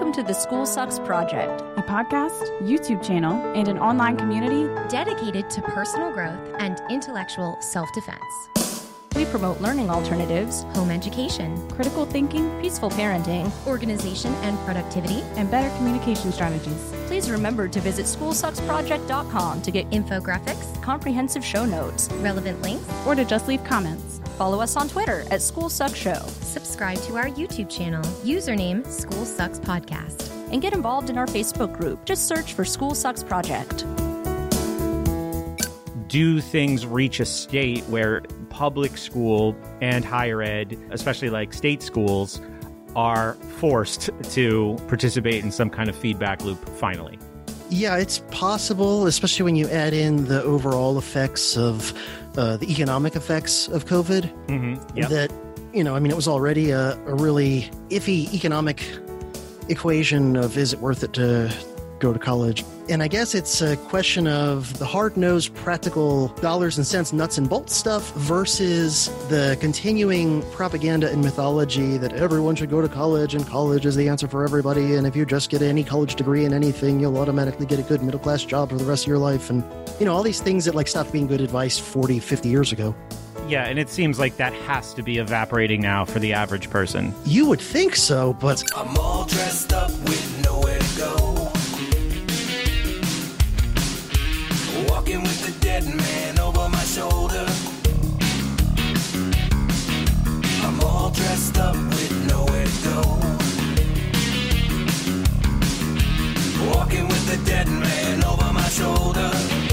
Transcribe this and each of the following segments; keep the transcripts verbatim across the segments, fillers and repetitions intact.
Welcome to the School Sucks Project, a podcast, YouTube channel, and an online community dedicated to personal growth and intellectual self-defense. We promote learning alternatives, home education, critical thinking, peaceful parenting, organization and productivity, and better communication strategies. Please remember to visit school sucks project dot com to get infographics, comprehensive show notes, relevant links, or to just leave comments. Follow us on Twitter at School Sucks Show. Subscribe to our YouTube channel, username School Sucks Podcast. And get involved in our Facebook group. Just search for School Sucks Project. Do things reach a state where public school and higher ed, especially like state schools, are forced to participate in some kind of feedback loop finally? Yeah, it's possible, especially when you add in the overall effects of uh, the economic effects of COVID. Mm-hmm. Yep. That, you know, I mean, it was already a, a really iffy economic equation of is it worth it to go to college? And I guess it's a question of the hard-nosed, practical dollars and cents, nuts and bolts stuff versus the continuing propaganda and mythology that everyone should go to college and college is the answer for everybody. And if you just get any college degree in anything, you'll automatically get a good middle-class job for the rest of your life. And, you know, all these things that like stopped being good advice forty, fifty years ago. Yeah, and it seems like that has to be evaporating now for the average person. You would think so, but I'm all dressed up with nowhere to go. Walking with the dead man over my shoulder. I'm all dressed up with nowhere to go. Walking with the dead man over my shoulder.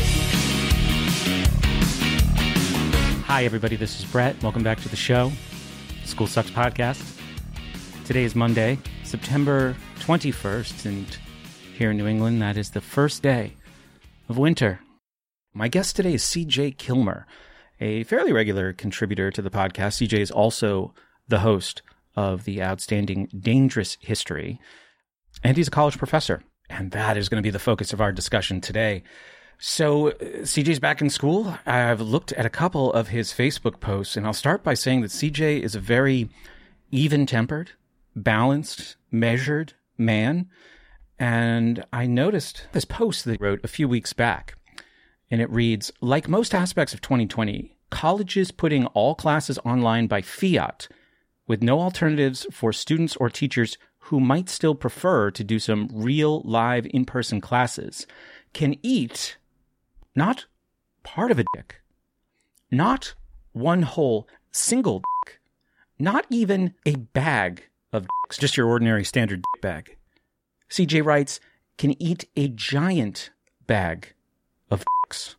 Hi, everybody. This is Brett. Welcome back to the show, School Sucks Podcast. Today is Monday, September twenty-first, and here in New England, that is the first day of winter. My guest today is C J Kilmer, a fairly regular contributor to the podcast. C J is also the host of the outstanding Dangerous History, and he's a college professor, and that is going to be the focus of our discussion today. So C J's back in school. I've looked at a couple of his Facebook posts, and I'll start by saying that C J is a very even-tempered, balanced, measured man, and I noticed this post that he wrote a few weeks back. And it reads, like most aspects of twenty twenty, colleges putting all classes online by fiat with no alternatives for students or teachers who might still prefer to do some real live in-person classes can eat not part of a dick, not one whole single dick, not even a bag of dicks, just your ordinary standard dick bag. C J writes, can eat a giant bag of dicks.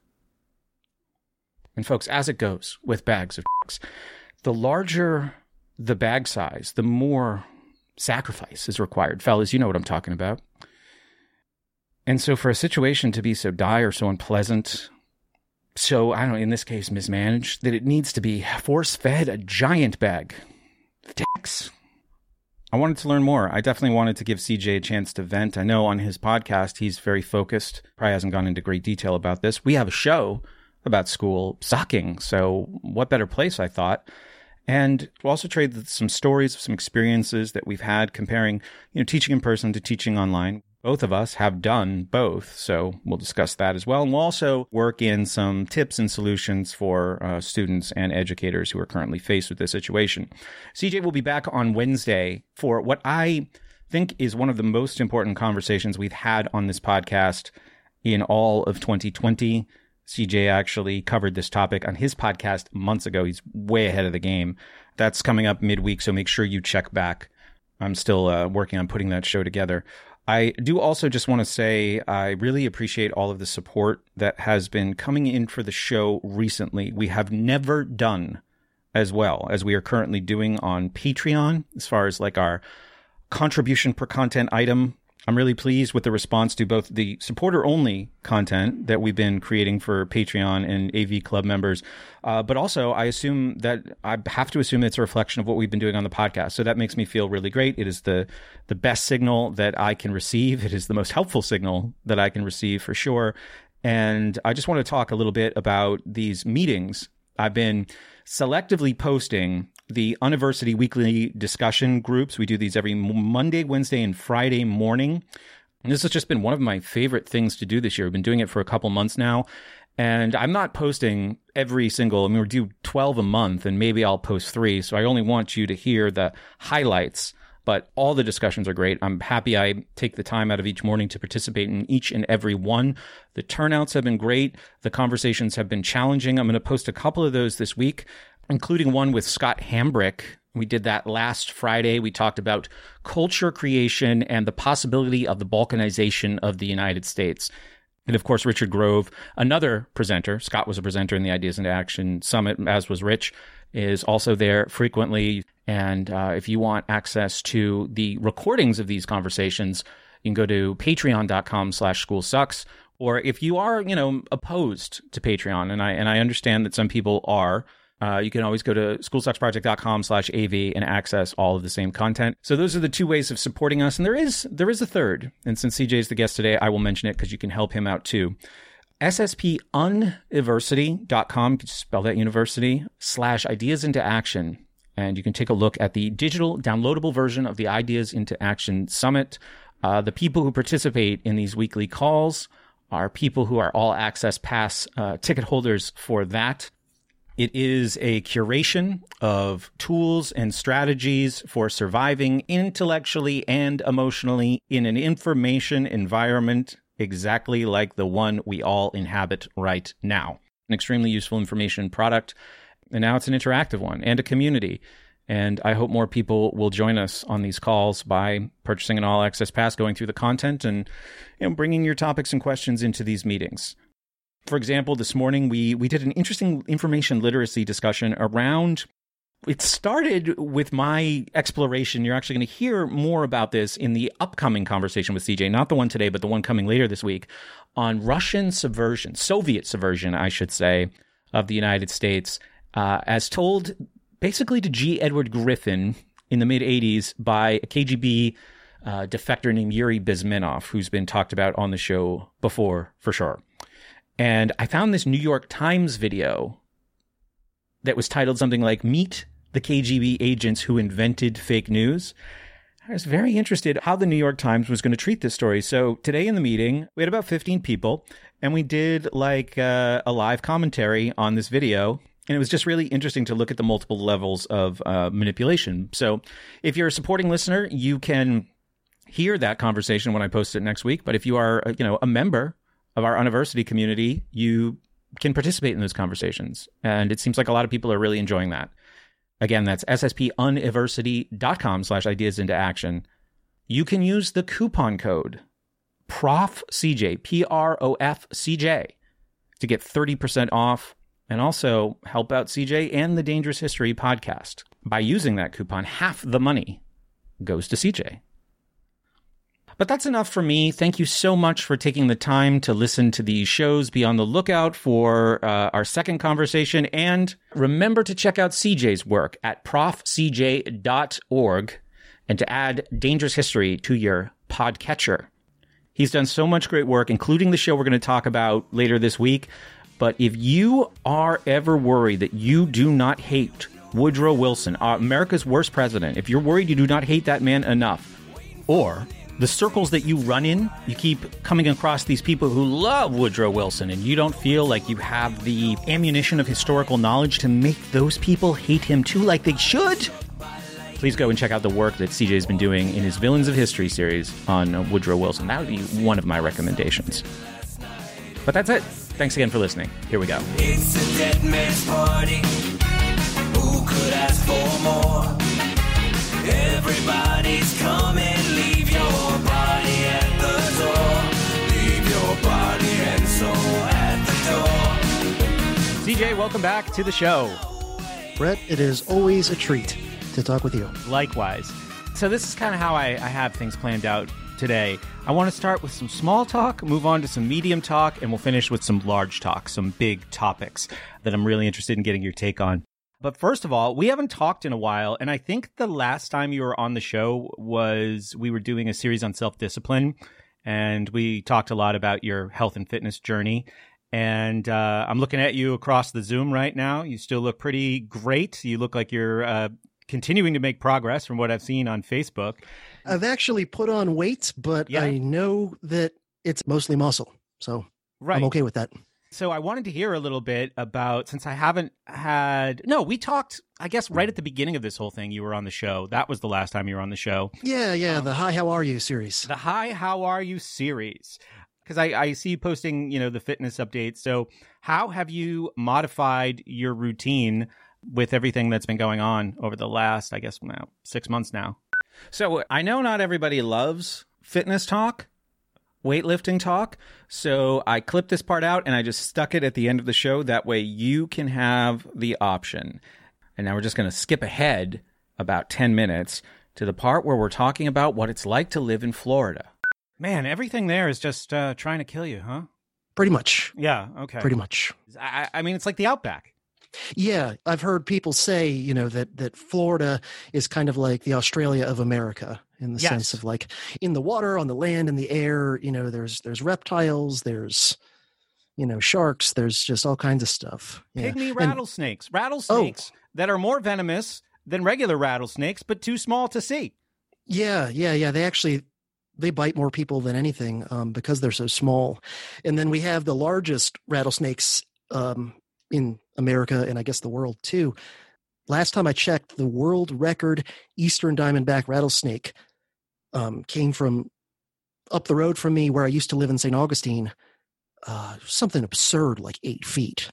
And folks, as it goes with bags of dicks, the larger the bag size, the more sacrifice is required. Fellas, you know what I'm talking about. And so for a situation to be so dire, so unpleasant, so, I don't know, in this case, mismanaged, that it needs to be force-fed a giant bag of dicks. I wanted to learn more. I definitely wanted to give C J a chance to vent. I know on his podcast, he's very focused. Probably hasn't gone into great detail about this. We have a show about school sucking, so what better place, I thought. And we'll also trade some stories, some experiences that we've had comparing, you know, teaching in person to teaching online. Both of us have done both, so we'll discuss that as well. And we'll also work in some tips and solutions for uh, students and educators who are currently faced with this situation. C J will be back on Wednesday for what I think is one of the most important conversations we've had on this podcast in all of twenty twenty. C J actually covered this topic on his podcast months ago. He's way ahead of the game. That's coming up midweek, so make sure you check back. I'm still uh, working on putting that show together. I do also just want to say I really appreciate all of the support that has been coming in for the show recently. We have never done as well as we are currently doing on Patreon as far as like our contribution per content item. I'm really pleased with the response to both the supporter-only content that we've been creating for Patreon and A V Club members, uh, but also I assume that I have to assume it's a reflection of what we've been doing on the podcast. So that makes me feel really great. It is the the best signal that I can receive. It is the most helpful signal that I can receive for sure. And I just want to talk a little bit about these meetings. I've been selectively posting the University Weekly Discussion Groups. We do these every Monday, Wednesday, and Friday morning. And this has just been one of my favorite things to do this year. I've been doing it for a couple months now. And I'm not posting every single, I mean, we do twelve a month, and maybe I'll post three. So I only want you to hear the highlights, but all the discussions are great. I'm happy I take the time out of each morning to participate in each and every one. The turnouts have been great. The conversations have been challenging. I'm going to post a couple of those this week, including one with Scott Hambrick. We did that last Friday. We talked about culture creation and the possibility of the balkanization of the United States. And of course, Richard Grove, another presenter, Scott was a presenter in the Ideas into Action Summit, as was Rich, is also there frequently. And uh, if you want access to the recordings of these conversations, you can go to patreon.com slash school sucks. Or if you are, you know, opposed to Patreon, and I and I understand that some people are, Uh, you can always go to schoolsucksproject.com slash AV and access all of the same content. So those are the two ways of supporting us. And there is there is a third. And since C J is the guest today, I will mention it because you can help him out too. S S P university dot com, you can spell that university, slash Ideas into Action. And you can take a look at the digital downloadable version of the Ideas into Action Summit. Uh, the people who participate in these weekly calls are people who are all access pass uh, ticket holders for that. It is a curation of tools and strategies for surviving intellectually and emotionally in an information environment exactly like the one we all inhabit right now. An extremely useful information product. And now it's an interactive one and a community. And I hope more people will join us on these calls by purchasing an all-access pass, going through the content, and you know, bringing your topics and questions into these meetings. For example, this morning, we we did an interesting information literacy discussion around, it started with my exploration. You're actually going to hear more about this in the upcoming conversation with C J, not the one today, but the one coming later this week, on Russian subversion, Soviet subversion, I should say, of the United States, uh, as told basically to G. Edward Griffin in the mid-eighties by a K G B uh, defector named Yuri Bezmenov, who's been talked about on the show before, for sure. And I found this New York Times video that was titled something like Meet the K G B Agents Who Invented Fake News. I was very interested how the New York Times was going to treat this story. So today in the meeting, we had about fifteen people, and we did like uh, a live commentary on this video. And it was just really interesting to look at the multiple levels of uh, manipulation. So if you're a supporting listener, you can hear that conversation when I post it next week. But if you are, you know, a member of our university community, you can participate in those conversations. And it seems like a lot of people are really enjoying that. Again, that's ssmuniversity.com slash ideas into action. You can use the coupon code PROFCJ, P R O F C J, to get thirty percent off and also help out C J and the Dangerous History podcast. By using that coupon, half the money goes to C J. But that's enough for me. Thank you so much for taking the time to listen to these shows. Be on the lookout for uh, our second conversation. And remember to check out C J's work at prof c j dot org and to add Dangerous History to your podcatcher. He's done so much great work, including the show we're going to talk about later this week. But if you are ever worried that you do not hate Woodrow Wilson, uh, America's worst president, if you're worried you do not hate that man enough, or the circles that you run in, you keep coming across these people who love Woodrow Wilson, and you don't feel like you have the ammunition of historical knowledge to make those people hate him too like they should, please go and check out the work that C J's been doing in his Villains of History series on uh, Woodrow Wilson. That would be one of my recommendations. But that's it. Thanks again for listening. Here we go. It's a dead man's party. Who could ask for more? Everybody's coming. Leave your body at the door. Leave your body and soul at the door. C J, welcome back to the show. Brett, it is always a treat to talk with you. Likewise. So this is kind of how I, I have things planned out today. I want to start with some small talk, move on to some medium talk, and we'll finish with some large talk, some big topics that I'm really interested in getting your take on. But first of all, we haven't talked in a while, and I think the last time you were on the show was we were doing a series on self-discipline, and we talked a lot about your health and fitness journey. And uh, I'm looking at you across the Zoom right now. You still look pretty great. You look like you're uh, continuing to make progress from what I've seen on Facebook. I've actually put on weight, but Yeah. I know that it's mostly muscle. So Right. I'm okay with that. So I wanted to hear a little bit about, since I haven't had, no, we talked, I guess, right at the beginning of this whole thing. You were on the show. That was the last time you were on the show. Yeah, yeah, Um, the Hi, How Are You series. The Hi, How Are You series. Because I, I see you posting, you know, the fitness updates. So how have you modified your routine with everything that's been going on over the last, I guess, now six months now? So I know not everybody loves fitness talk, weightlifting talk. So I clipped this part out and I just stuck it at the end of the show. That way you can have the option. And now we're just going to skip ahead about ten minutes to the part where we're talking about what it's like to live in Florida. Man, everything there is just uh, trying to kill you, huh? Pretty much. Yeah, okay. Pretty much. I, I mean, it's like the Outback. Yeah, I've heard people say, you know, that that Florida is kind of like the Australia of America in the Yes. sense of like in the water, on the land, in the air, you know, there's there's reptiles, there's you know, sharks, there's just all kinds of stuff. Yeah. Pygmy And- rattlesnakes. Rattlesnakes that are more venomous than regular rattlesnakes, but too small to see. Yeah, yeah, yeah. They actually they bite more people than anything um, because they're so small. And then we have the largest rattlesnakes um, in America and I guess the world too. Last time I checked, the world record Eastern Diamondback rattlesnake um, came from up the road from me where I used to live in Saint Augustine. Uh, something absurd, like eight feet,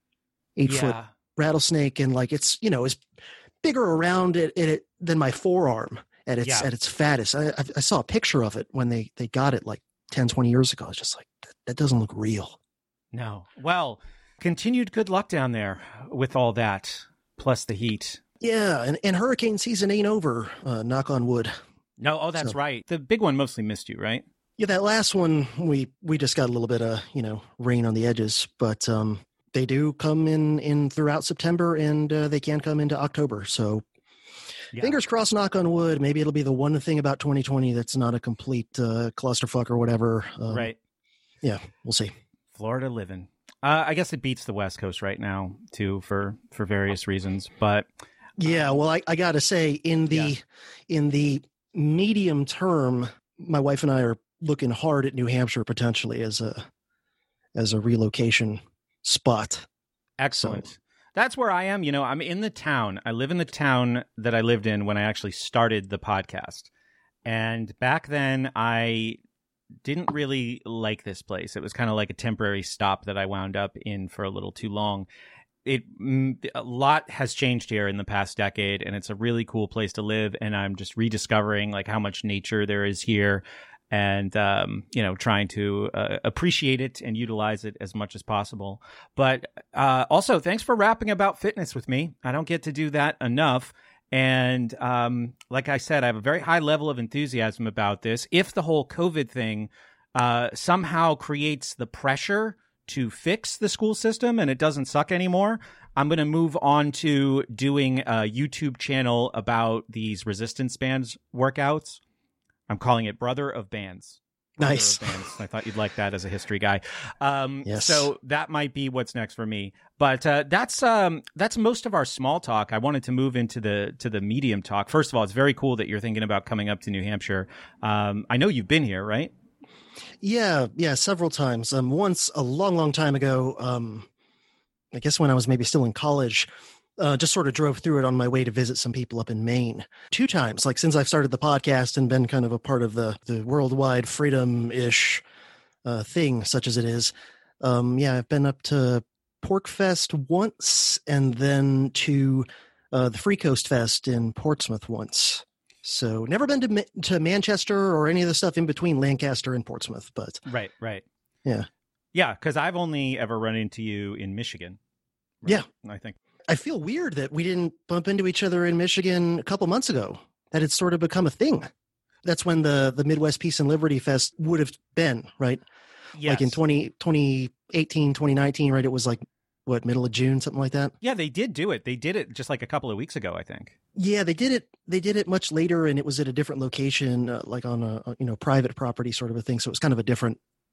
eight foot Yeah. rattlesnake, and like it's you know is bigger around it, it than my forearm at its Yeah. at its fattest. I, I I saw a picture of it when they they got it like ten, twenty years ago. I was just like, that, that doesn't look real. No. Well, continued good luck down there with all that, plus the heat. Yeah, and, and hurricane season ain't over. Uh, knock on wood. No, oh, that's So- right. The big one mostly missed you, right? Yeah, that last one we we just got a little bit of you know rain on the edges, but um, they do come in in throughout September, and uh, they can come into October. So Yeah. fingers crossed, knock on wood. Maybe it'll be the one thing about twenty twenty that's not a complete uh, clusterfuck or whatever. Um, Right. Yeah, we'll see. Florida living. Uh, I guess it beats the West Coast right now, too, for, for various reasons. But Yeah, well, I, I got to say, in the Yeah. in the medium term, my wife and I are looking hard at New Hampshire potentially as a as a relocation spot. excellent. That's where I am. You know, I'm in the town. I live in the town that I lived in when I actually started the podcast. And back then, I didn't really like this place. It was kind of like a temporary stop that I wound up in for a little too long. It mm, a lot has changed here in the past decade, and it's a really cool place to live. And I'm just rediscovering like how much nature there is here, and um, you know, trying to uh, appreciate it and utilize it as much as possible. But uh, also, thanks for rapping about fitness with me. I don't get to do that enough. And um, like I said, I have a very high level of enthusiasm about this. If the whole COVID thing uh, somehow creates the pressure to fix the school system and it doesn't suck anymore, I'm going to move on to doing a YouTube channel about these resistance bands workouts. I'm calling it Brother of Bands. Brother Nice. of Bands. I thought you'd like that as a history guy. Um, Yes. So that might be what's next for me. But uh, that's um, that's most of our small talk. I wanted to move into the to the medium talk. First of all, it's very cool that you're thinking about coming up to New Hampshire. Um, I know you've been here, right? Yeah, yeah, several times. Um, once a long, long time ago, um, I guess when I was maybe still in college, uh, just sort of drove through it on my way to visit some people up in Maine. Two times, like since I've started the podcast and been kind of a part of the the worldwide freedom-ish uh, thing, such as it is. Um, yeah, I've been up to PorcFest once, and then to uh, the Free Coast Fest in Portsmouth once. So never been to Ma- to Manchester or any of the stuff in between Lancaster and Portsmouth, but Right, right. Yeah. Yeah, because I've only ever run into you in Michigan. Yeah. I think. I feel weird that we didn't bump into each other in Michigan a couple months ago, that it's sort of become a thing. That's when the, the Midwest Peace and Liberty Fest would have been, right? Yes. Like in twenty, twenty eighteen, twenty nineteen, right? It was like, what, middle of June, something like that? Yeah, they did do it. They did it just like a couple of weeks ago, I think. Yeah, they did it. They did it much later, and it was at a different location, uh, like on a, a you know private property sort of a thing. So it was kind of a different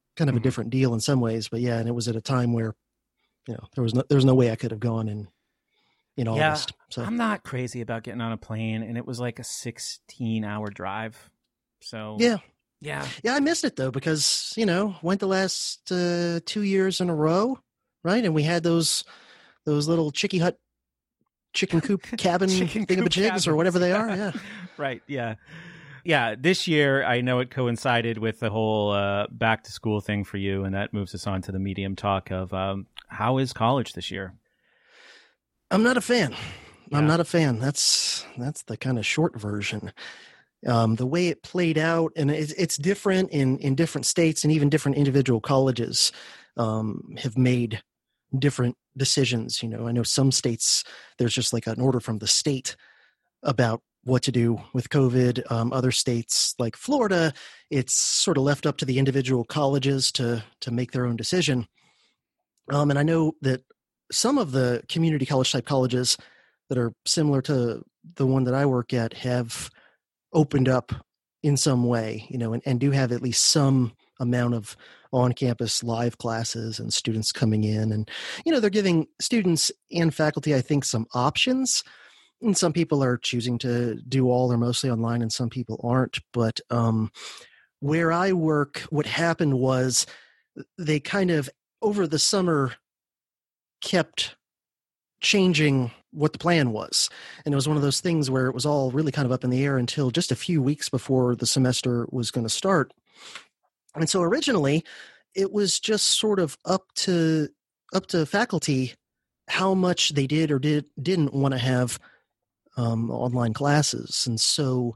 kind of Mhm. a different deal in some ways. But yeah, and it was at a time where, you know, there was no, there was no way I could have gone in, in Yeah, August. So I'm not crazy about getting on a plane, and it was like a sixteen hour drive. So yeah, yeah, yeah, I missed it though, because, you know, went the last uh, two years in a row. Right. And we had those, those little chicky hut, chicken coop cabin Chicken coop thingamajigs or whatever they are. Yeah. Right. Yeah. Yeah. This year, I know it coincided with the whole uh, back to school thing for you. And that moves us on to the medium talk of um, how is college this year? I'm not a fan. Yeah. I'm not a fan. That's that's the kind of short version. Um, the way it played out, and it's, it's different in, in different states, and even different individual colleges um, have made different decisions. You know, I know some states, there's just like an order from the state about what to do with COVID. Um, other states like Florida, it's sort of left up to the individual colleges to to make their own decision. Um, and I know that some of the community college type colleges that are similar to the one that I work at have opened up in some way, you know, and, and do have at least some amount of on-campus live classes and students coming in. And, you know, they're giving students and faculty, I think, some options. And some people are choosing to do all or mostly online, and some people aren't. But um, where I work, what happened was they kind of, over the summer, kept changing what the plan was. And it was one of those things where it was all really kind of up in the air until just a few weeks before the semester was going to start. And so originally it was just sort of up to up to faculty how much they did or did didn't want to have um, online classes. And so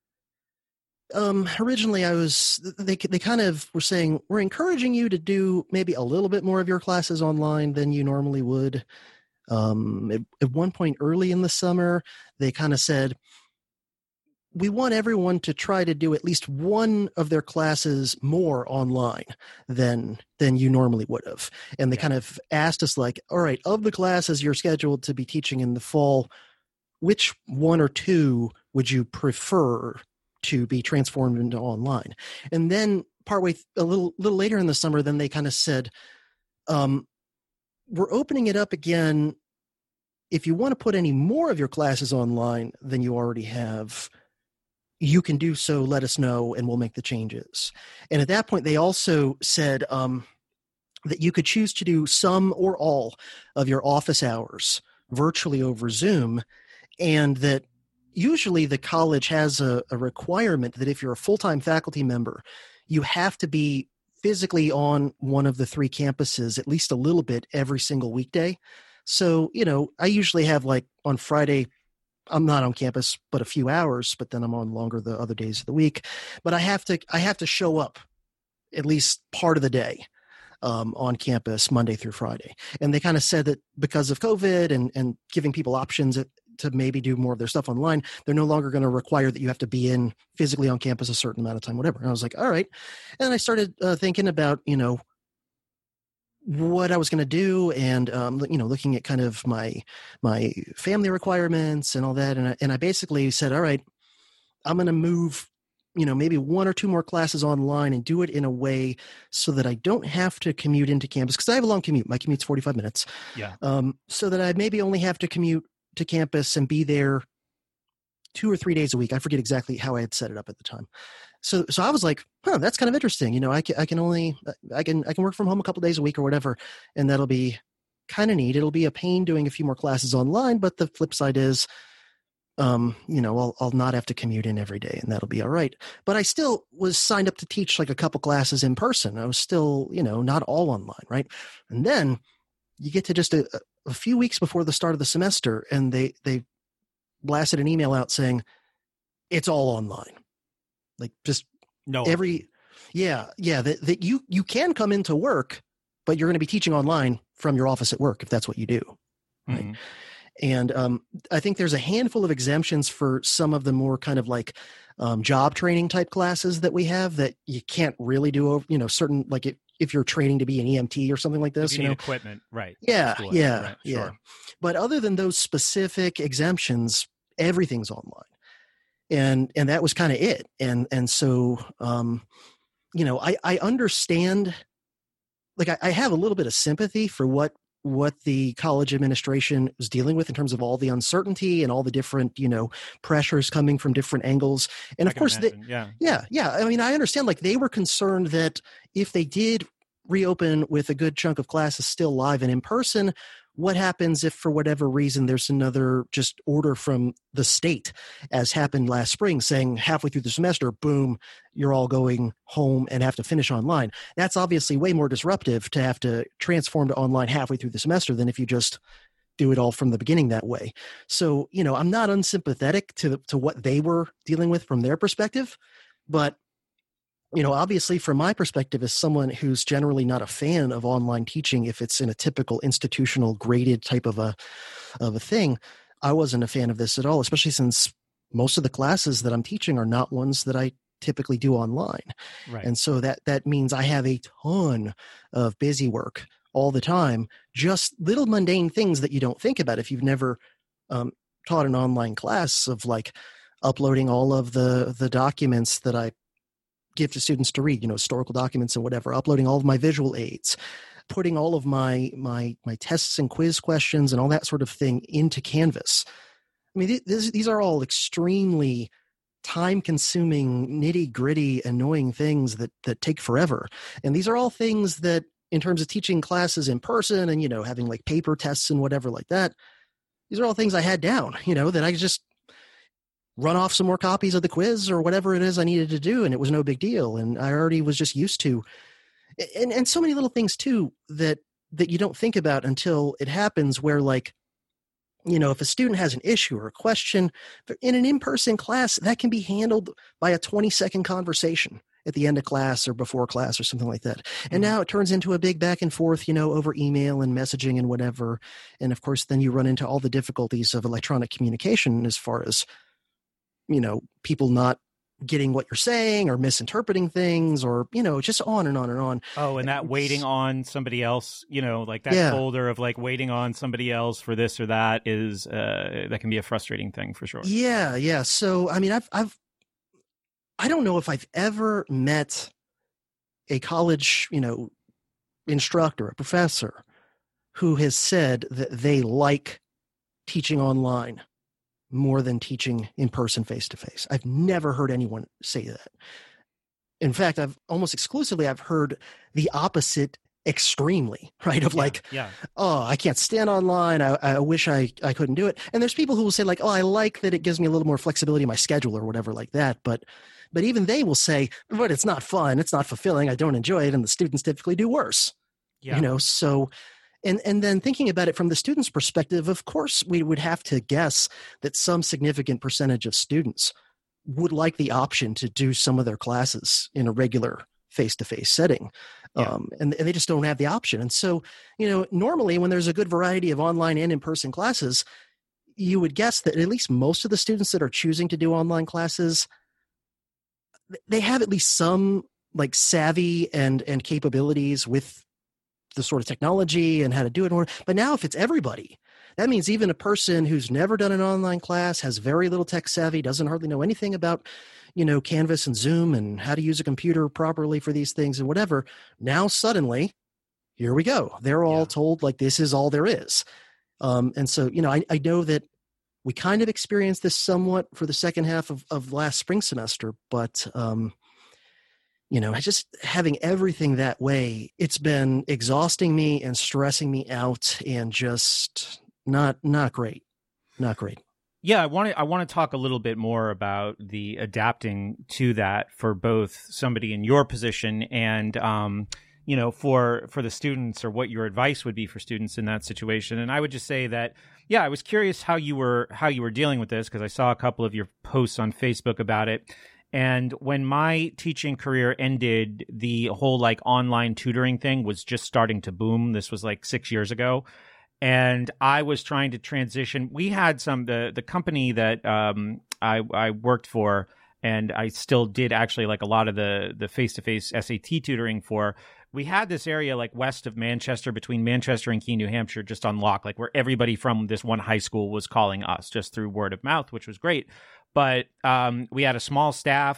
um, originally I was they they kind of were saying, we're encouraging you to do maybe a little bit more of your classes online than you normally would. Um, at, at one point early in the summer, they kind of said, we want everyone to try to do at least one of their classes more online than than you normally would have. And they Yeah. kind of asked us, like, all right, of the classes you're scheduled to be teaching in the fall, which one or two would you prefer to be transformed into online? And then partway th- a little little later in the summer, then they kind of said, um, we're opening it up again. If you want to put any more of your classes online than you already have, you can do so. Let us know, and we'll make the changes. And at that point, they also said um, that you could choose to do some or all of your office hours virtually over Zoom, and that usually the college has a, a requirement that if you're a full-time faculty member, you have to be physically on one of the three campuses at least a little bit every single weekday. So, you know, I usually have, like, on Friday, I'm not on campus but a few hours, but then I'm on longer the other days of the week. But I have to I have to show up at least part of the day um, on campus Monday through Friday. And they kind of said that because of COVID and, and giving people options to maybe do more of their stuff online, they're no longer going to require that you have to be in physically on campus a certain amount of time, whatever. And I was like, all right. And I started uh, thinking about, you know, what I was going to do, and um, you know, looking at kind of my my family requirements and all that, and I, and I basically said, all right, I'm going to move, you know, maybe one or two more classes online and do it in a way so that I don't have to commute into campus, because I have a long commute. My commute's forty-five minutes. Yeah. Um, so that I maybe only have to commute to campus and be there two or three days a week. I forget exactly how I had set it up at the time. So, so I was like, huh, that's kind of interesting. You know, I can, I can only, I can, I can work from home a couple days a week or whatever, and that'll be kind of neat. It'll be a pain doing a few more classes online, but the flip side is, um, you know, I'll, I'll not have to commute in every day, and that'll be all right. But I still was signed up to teach like a couple classes in person. I was still, you know, not all online. Right. And then you get to just a, a few weeks before the start of the semester, and they, they blasted an email out saying it's all online. Like, just No. every, yeah, yeah, that, that you, you can come into work, but you're going to be teaching online from your office at work if that's what you do. Right. Mhm. And um, I think there's a handful of exemptions for some of the more kind of like um, job training type classes that we have that you can't really do over, you know, certain, like if, if you're training to be an E M T or something like this, If you you need know, equipment, right? yeah, School, yeah, right, yeah. sure. But other than those specific exemptions, everything's online. And, and that was kind of it. And, and so, um, you know, I, I understand, like I, I have a little bit of sympathy for what what the college administration was dealing with in terms of all the uncertainty and all the different, you know, pressures coming from different angles. And I of can course, they, imagine, yeah. yeah, yeah. I mean, I understand, like, they were concerned that if they did reopen with a good chunk of classes still live and in person, what happens if for whatever reason there's another just order from the state, as happened last spring, saying halfway through the semester, boom, you're all going home and have to finish online. That's obviously way more disruptive to have to transform to online halfway through the semester than if you just do it all from the beginning that way. So, you know, I'm not unsympathetic to to what they were dealing with from their perspective, but you know, obviously from my perspective as someone who's generally not a fan of online teaching, if it's in a typical institutional graded type of a of a thing, I wasn't a fan of this at all, especially since most of the classes that I'm teaching are not ones that I typically do online. Right. And so that that means I have a ton of busy work all the time, just little mundane things that you don't think about if you've never um, taught an online class, of like uploading all of the the documents that I give to students to read, you know, historical documents and whatever, uploading all of my visual aids, putting all of my my my tests and quiz questions and all that sort of thing into Canvas. I mean, these, these are all extremely time-consuming, nitty-gritty, annoying things that that take forever. And these are all things that, in terms of teaching classes in person and, you know, having like paper tests and whatever like that, these are all things I had down, you know, that I just run off some more copies of the quiz or whatever it is I needed to do, and it was no big deal. And I already was just used to, and and so many little things too that that you don't think about until it happens, where, like, you know, if a student has an issue or a question in an in-person class, that can be handled by a twenty second conversation at the end of class or before class or something like that. And now it turns into a big back and forth, you know, over email and messaging and whatever. And of course, then you run into all the difficulties of electronic communication as far as, you know, people not getting what you're saying or misinterpreting things, or, you know, just on and on and on. Oh, and that It's, waiting on somebody else, you know, like that Yeah. folder of like waiting on somebody else for this or that is, uh, that can be a frustrating thing for sure. Yeah, yeah. So, I mean, I've, I've, I don't know if I've ever met a college, you know, instructor, a professor who has said that they like teaching online more than teaching in person face to face. I've never heard anyone say that. In fact, I've almost exclusively, I've heard the opposite extremely, right? Of Yeah, like, yeah. oh, I can't stand online. I, I wish I, I couldn't do it. And there's people who will say like, oh, I like that it gives me a little more flexibility in my schedule or whatever like that. But, but even they will say, but it's not fun. It's not fulfilling. I don't enjoy it. And the students typically do worse, Yeah. you know? So, and, and then thinking about it from the student's perspective, of course, we would have to guess that some significant percentage of students would like the option to do some of their classes in a regular face-to-face setting. Yeah. Um, and, and they just don't have the option. And so, you know, normally when there's a good variety of online and in-person classes, you would guess that at least most of the students that are choosing to do online classes, they have at least some like savvy and, and capabilities with the sort of technology and how to do it. But now if it's everybody, that means even a person who's never done an online class, has very little tech savvy, doesn't hardly know anything about, you know, Canvas and Zoom and how to use a computer properly for these things and whatever. Now suddenly, here we go. They're all Yeah. told like this is all there is. Um, and so, you know, I, I know that we kind of experienced this somewhat for the second half of, of last spring semester, but um, you know, I just having everything that way, it's been exhausting me and stressing me out and just not not great. Not great. Yeah, I want to I want to talk a little bit more about the adapting to that for both somebody in your position and um, you know, for for the students, or what your advice would be for students in that situation. And I would just say that, yeah, I was curious how you were how you were dealing with this, because I saw a couple of your posts on Facebook about it. And when my teaching career ended, the whole like online tutoring thing was just starting to boom. This was like six years ago. And I was trying to transition. We had some, the, the company that um, I, I worked for, and I still did actually like a lot of the, the face-to-face S A T tutoring for, we had this area like west of Manchester, between Manchester and Keene, New Hampshire, just on lock, like where everybody from this one high school was calling us just through word of mouth, which was great. But um, we had a small staff.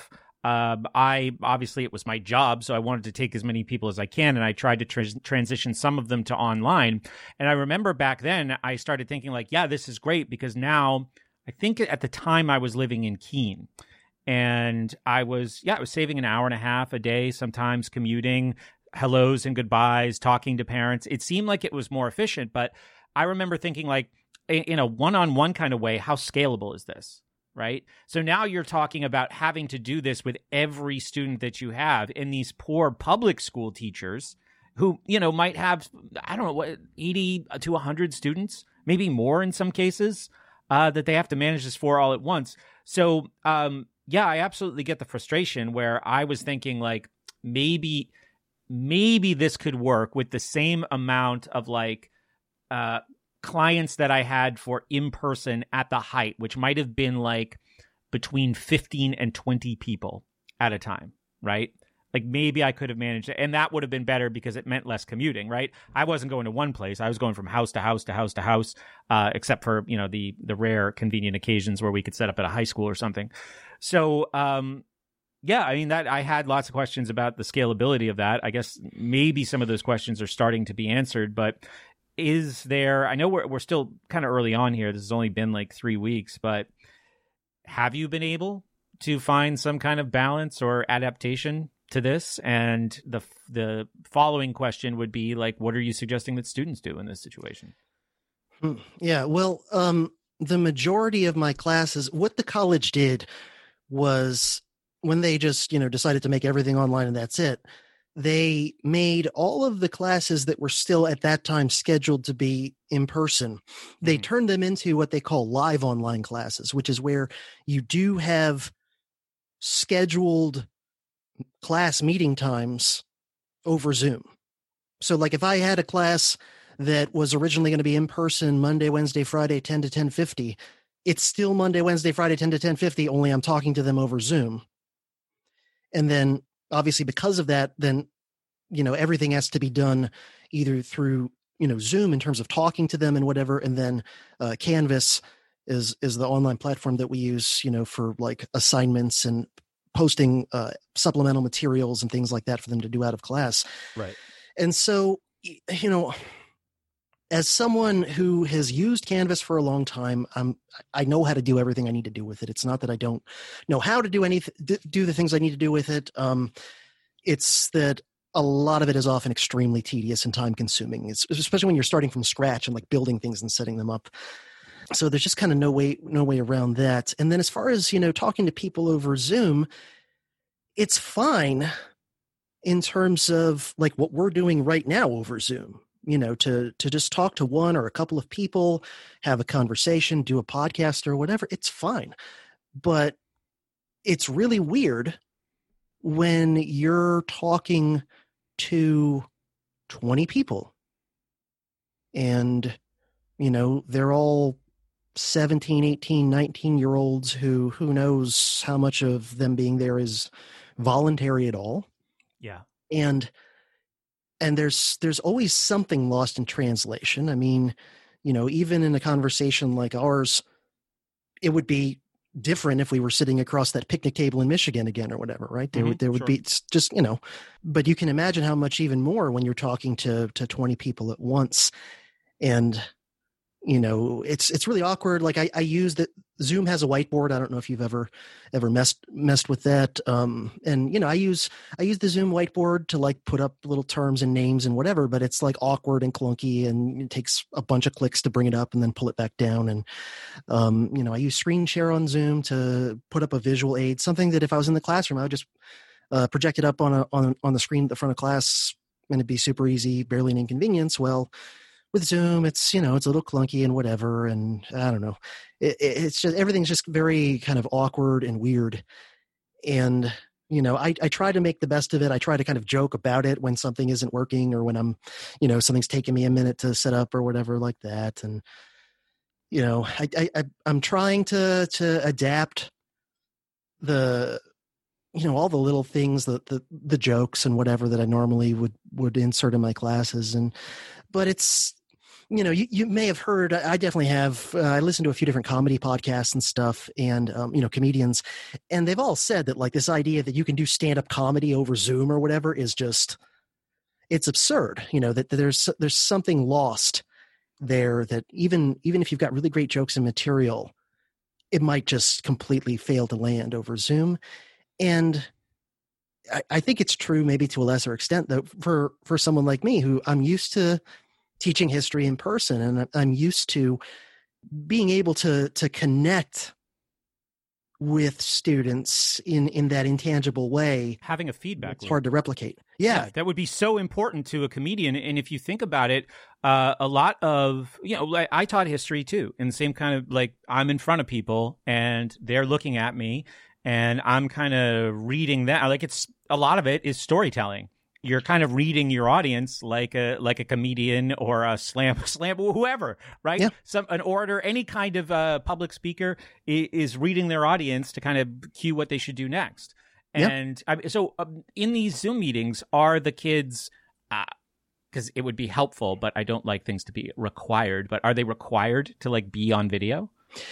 uh, I obviously it was my job, so I wanted to take as many people as I can, and I tried to tra- transition some of them to online. And I remember back then I started thinking like, yeah, this is great because now I think at the time I was living in Keene. And I was, yeah, I was saving an hour and a half a day, sometimes commuting, hellos and goodbyes, talking to parents. It seemed like it was more efficient, but I remember thinking like, in a one-on-one kind of way, how scalable is this, right? So now you're talking about having to do this with every student that you have, and these poor public school teachers who, you know, might have, I don't know, what, eighty to one hundred students, maybe more in some cases, uh, that they have to manage this for all at once. So, um, yeah, I absolutely get the frustration where I was thinking like, maybe, maybe this could work with the same amount of like, uh, clients that I had for in-person at the height, which might have been like between fifteen and twenty people at a time, right? Like maybe I could have managed it, and that would have been better because it meant less commuting, right? I wasn't going to one place. I was going from house to house to house to house, uh, except for, you know, the the rare convenient occasions where we could set up at a high school or something. So, um, yeah, I mean, that I had lots of questions about the scalability of that. I guess maybe some of those questions are starting to be answered, but is there, I know we're we're still kind of early on here. This has only been like three weeks, but have you been able to find some kind of balance or adaptation to this? And the the following question would be like, what are you suggesting that students do in this situation? Yeah, well, um, the majority of my classes, what the college did was when they just, you know, decided to make everything online and that's it, they made all of the classes that were still at that time scheduled to be in person. They mm-hmm. turned them into what they call live online classes, which is where you do have scheduled class meeting times over Zoom. So like if I had a class that was originally going to be in person Monday, Wednesday, Friday, ten to ten fifty, it's still Monday, Wednesday, Friday, ten to ten fifty, only I'm talking to them over Zoom. And then obviously because of that, then, you know, everything has to be done either through, you know, Zoom in terms of talking to them and whatever. And then uh, Canvas is, is the online platform that we use, you know, for like assignments and posting uh, supplemental materials and things like that for them to do out of class. Right. And so, you know, as someone who has used Canvas for a long time, I'm, I know how to do everything I need to do with it. It's not that I don't know how to do anything, do the things I need to do with it. Um, it's that a lot of it is often extremely tedious and time consuming. It's especially when you're starting from scratch and like building things and setting them up. So there's just kind of no way, no way around that. And then as far as, you know, talking to people over Zoom, it's fine in terms of like what we're doing right now over Zoom. You know, to to just talk to one or a couple of people, have a conversation, do a podcast or whatever, it's fine. But it's really weird when you're talking to twenty people and, you know, they're all seventeen, eighteen, nineteen year olds who, who knows how much of them being there is voluntary at all. Yeah. And And there's there's always something lost in translation. I mean, you know, even in a conversation like ours, it would be different if we were sitting across that picnic table in Michigan again or whatever, right? There, mm-hmm, there would sure. be it's just, you know, but you can imagine how much even more when you're talking to to twenty people at once. And, you know, it's it's really awkward. Like I, I use that Zoom has a whiteboard. I don't know if you've ever ever messed messed with that. Um, and you know, I use I use the Zoom whiteboard to like put up little terms and names and whatever, but it's like awkward and clunky, and it takes a bunch of clicks to bring it up and then pull it back down. And um, you know, I use screen share on Zoom to put up a visual aid, something that if I was in the classroom, I would just uh, project it up on a on on the screen at the front of class, and it'd be super easy, barely an inconvenience. Well, with Zoom, it's, you know, it's a little clunky and whatever. And I don't know, it, it's just, everything's just very kind of awkward and weird. And, you know, I, I try to make the best of it. I try to kind of joke about it when something isn't working or when I'm, you know, something's taking me a minute to set up or whatever like that. And, you know, I, I, I I'm trying to, to adapt the, you know, all the little things, the, the, the jokes and whatever that I normally would, would insert in my classes. And, but it's, you know, you, you may have heard, I definitely have, uh, I listened to a few different comedy podcasts and stuff and, um, you know, comedians, and they've all said that like this idea that you can do stand-up comedy over Zoom or whatever is just, it's absurd, you know, that, that there's, there's something lost there that even, even if you've got really great jokes and material, it might just completely fail to land over Zoom. And I, I think it's true maybe to a lesser extent though, for, for someone like me who I'm used to teaching history in person, and I'm used to being able to to connect with students in in that intangible way. Having a feedback it's loop. hard to replicate. Yeah. yeah, that would be so important to a comedian. And if you think about it, uh, a lot of, you know, like I taught history too, and the same kind of like I'm in front of people and they're looking at me and I'm kind of reading that. Like it's a lot of it is storytelling. You're kind of reading your audience like a like a comedian or a slam slam whoever, right? Yeah. Some an orator, any kind of uh, public speaker is, is reading their audience to kind of cue what they should do next. And yeah. I, so, um, in these Zoom meetings, are the kids? Because uh, it would be helpful, but I don't like things to be required. But are they required to like be on video?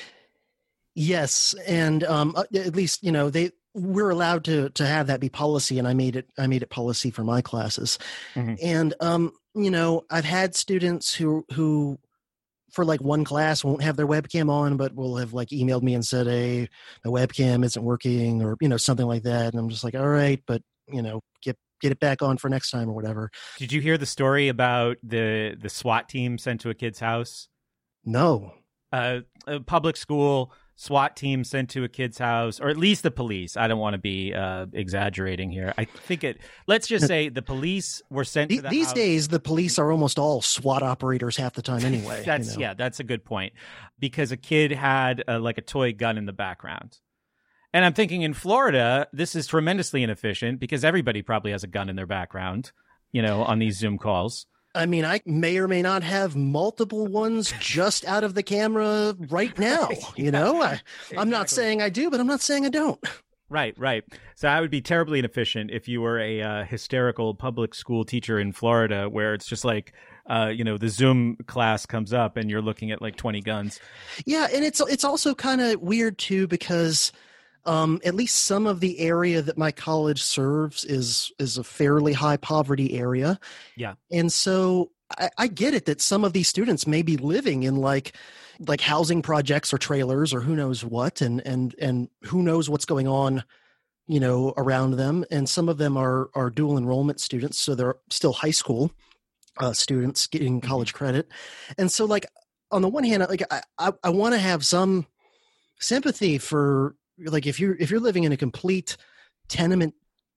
Yes, and um, at least you know they. We're allowed to to have that be policy, and I made it I made it policy for my classes. Mm-hmm. And um, you know, I've had students who who for like one class won't have their webcam on, but will have like emailed me and said, "Hey, the webcam isn't working," or you know something like that. And I'm just like, "All right, but you know, get get it back on for next time or whatever." Did you hear the story about the the SWAT team sent to a kid's house? No. Uh, a public school SWAT team sent to a kid's house, or at least the police. I don't want to be uh, exaggerating here. I think it, let's just say the police were sent the, to the These house. days, the police are almost all SWAT operators half the time anyway. that's, you know? yeah, that's a good point. Because a kid had uh, like a toy gun in the background. And I'm thinking in Florida, this is tremendously inefficient because everybody probably has a gun in their background, you know, on these Zoom calls. I mean, I may or may not have multiple ones just out of the camera right now. yeah, you know, I, exactly. I'm not saying I do, but I'm not saying I don't. Right, right. So I would be terribly inefficient if you were a uh, hysterical public school teacher in Florida where it's just like, uh, you know, the Zoom class comes up and you're looking at like twenty guns. Yeah, and it's it's also kind of weird too because Um, at least some of the area that my college serves is is a fairly high poverty area. Yeah. And so I, I get it that some of these students may be living in like like housing projects or trailers or who knows what, and and and who knows what's going on, you know, around them. And some of them are are dual enrollment students, so they're still high school uh, students getting college credit. And so like on the one hand, like I I, I want to have some sympathy for like if you're if you're living in a complete tenement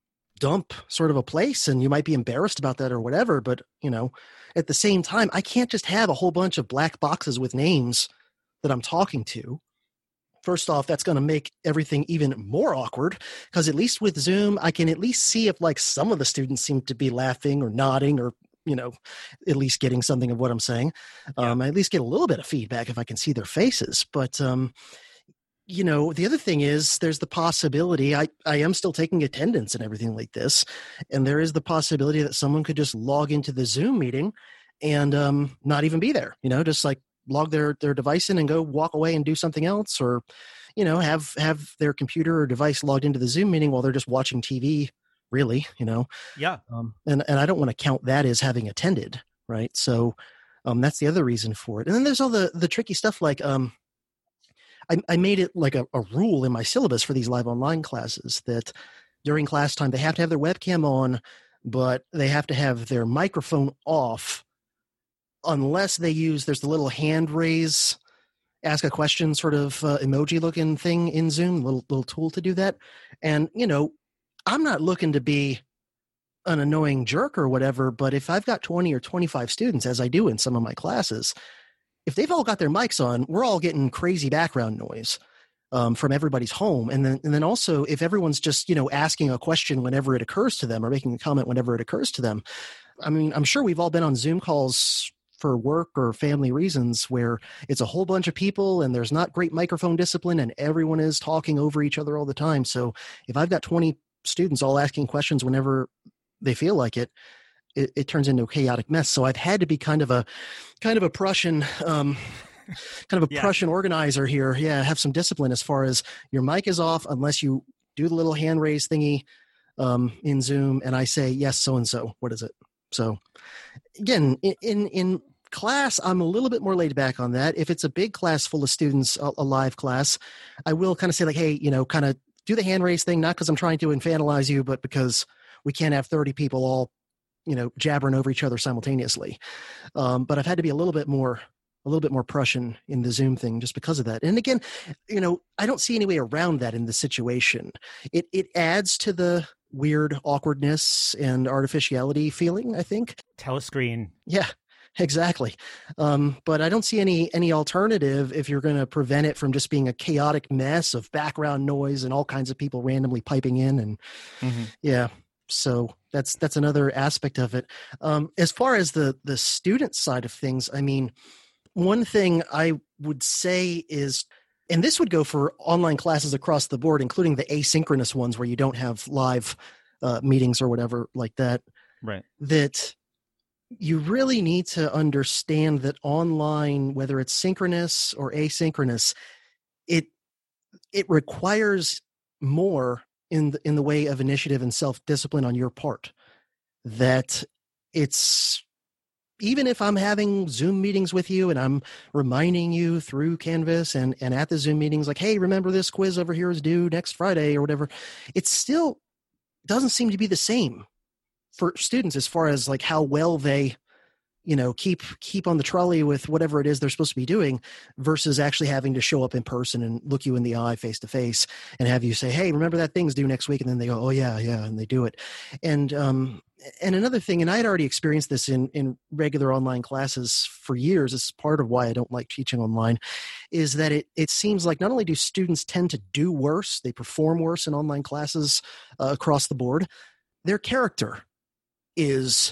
dump sort of a place and you might be embarrassed about that or whatever, but you know, at the same time, I can't just have a whole bunch of black boxes with names that I'm talking to. First off, that's going to make everything even more awkward because at least with Zoom, I can at least see if like some of the students seem to be laughing or nodding or, you know, at least getting something of what I'm saying. Yeah. Um, I at least get a little bit of feedback if I can see their faces. But, um, you know, the other thing is there's the possibility I, I am still taking attendance and everything like this. And there is the possibility that someone could just log into the Zoom meeting and um, not even be there, you know, just like log their, their device in and go walk away and do something else, or, you know, have, have their computer or device logged into the Zoom meeting while they're just watching T V, really, you know? Yeah. Um, and, and I don't want to count that as having attended. Right. So um, that's the other reason for it. And then there's all the, the tricky stuff like, um, I, I made it like a, a rule in my syllabus for these live online classes that during class time, they have to have their webcam on, but they have to have their microphone off unless they use, there's the little hand raise, ask a question sort of uh, emoji looking thing in Zoom, little, little tool to do that. And, you know, I'm not looking to be an annoying jerk or whatever, but if I've got twenty or twenty-five students, as I do in some of my classes, if they've all got their mics on, we're all getting crazy background noise um, from everybody's home. And then, and then also if everyone's just, you know, asking a question whenever it occurs to them or making a comment whenever it occurs to them. I mean, I'm sure we've all been on Zoom calls for work or family reasons where it's a whole bunch of people and there's not great microphone discipline and everyone is talking over each other all the time. So if I've got twenty students all asking questions whenever they feel like it, it, it turns into a chaotic mess. So I've had to be kind of a kind of a Prussian um, kind of a Yeah. Prussian organizer here. Yeah, have some discipline as far as your mic is off unless you do the little hand raise thingy um, in Zoom, and I say yes, so and so. What is it? So again, in, in in class, I'm a little bit more laid back on that. If it's a big class full of students, a, a live class, I will kind of say like, hey, you know, kind of do the hand raise thing, not because I'm trying to infantilize you, but because we can't have thirty people all, you know, jabbering over each other simultaneously. Um, but I've had to be a little bit more, a little bit more Prussian in the Zoom thing just because of that. And again, you know, I don't see any way around that in the situation. It it adds to the weird awkwardness and artificiality feeling, I think. Telescreen. Yeah, exactly. Um, but I don't see any any alternative if you're going to prevent it from just being a chaotic mess of background noise and all kinds of people randomly piping in. And Mm-hmm. yeah, so that's that's another aspect of it. Um, as far as the the student side of things, I mean, one thing I would say is, and this would go for online classes across the board, including the asynchronous ones where you don't have live uh, meetings or whatever like that, Right. that you really need to understand that online, whether it's synchronous or asynchronous, it it requires more in the, in the way of initiative and self-discipline on your part. That it's, even if I'm having Zoom meetings with you and I'm reminding you through Canvas and, and at the Zoom meetings, like, hey, remember this quiz over here is due next Friday or whatever, it still doesn't seem to be the same for students as far as like how well they, you know, keep keep on the trolley with whatever it is they're supposed to be doing versus actually having to show up in person and look you in the eye face to face and have you say, hey, remember that thing's due next week? And then they go, oh yeah, yeah. And they do it. And, um, and another thing, and I had already experienced this in, in regular online classes for years. It's part of why I don't like teaching online, is that it, it seems like not only do students tend to do worse, they perform worse in online classes uh, across the board, their character is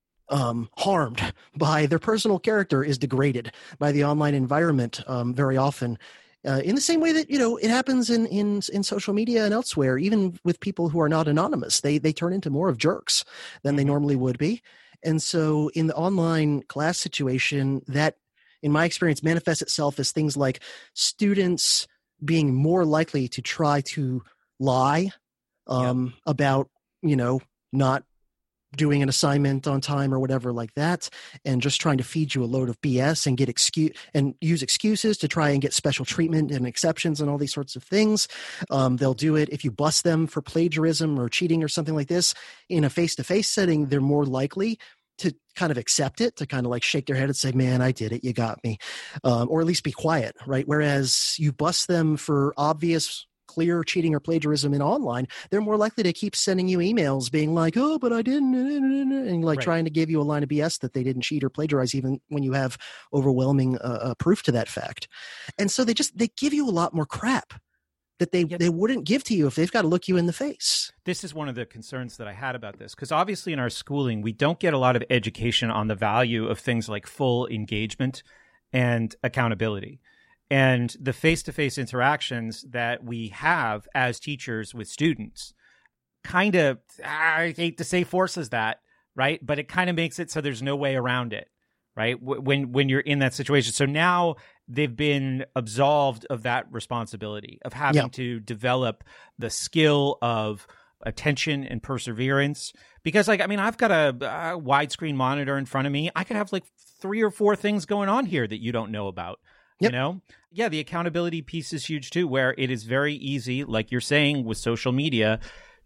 um, harmed by their personal character is degraded by the online environment um, very often. Uh, in the same way that, you know, it happens in, in in social media and elsewhere, even with people who are not anonymous, they they turn into more of jerks than they normally would be. And so in the online class situation, that, in my experience, manifests itself as things like students being more likely to try to lie um, yep. about, you know, not doing an assignment on time or whatever like that, and just trying to feed you a load of B S and get excuse and use excuses to try and get special treatment and exceptions and all these sorts of things. Um, they'll do it if you bust them for plagiarism or cheating or something like this in a face-to-face setting. They're more likely to kind of accept it, to kind of like shake their head and say, man, I did it. You got me. Um, or at least be quiet, right? Whereas you bust them for obvious clear cheating or plagiarism in online, they're more likely to keep sending you emails being like, oh, but I didn't, and like right. trying to give you a line of B S that they didn't cheat or plagiarize, even when you have overwhelming uh, proof to that fact. And so they just, they give you a lot more crap that they, yep. they wouldn't give to you if they've got to look you in the face. This is one of the concerns that I had about this, because obviously in our schooling, we don't get a lot of education on the value of things like full engagement and accountability. And the face-to-face interactions that we have as teachers with students kind of, I hate to say forces that, right? But it kind of makes it so there's no way around it, right? When when you're in that situation. So now they've been absolved of that responsibility of having yeah. to develop the skill of attention and perseverance. Because, like, I mean, I've got a, a widescreen monitor in front of me. I could have like three or four things going on here that you don't know about. Yep. You know, yeah, the accountability piece is huge too, where it is very easy, like you're saying with social media,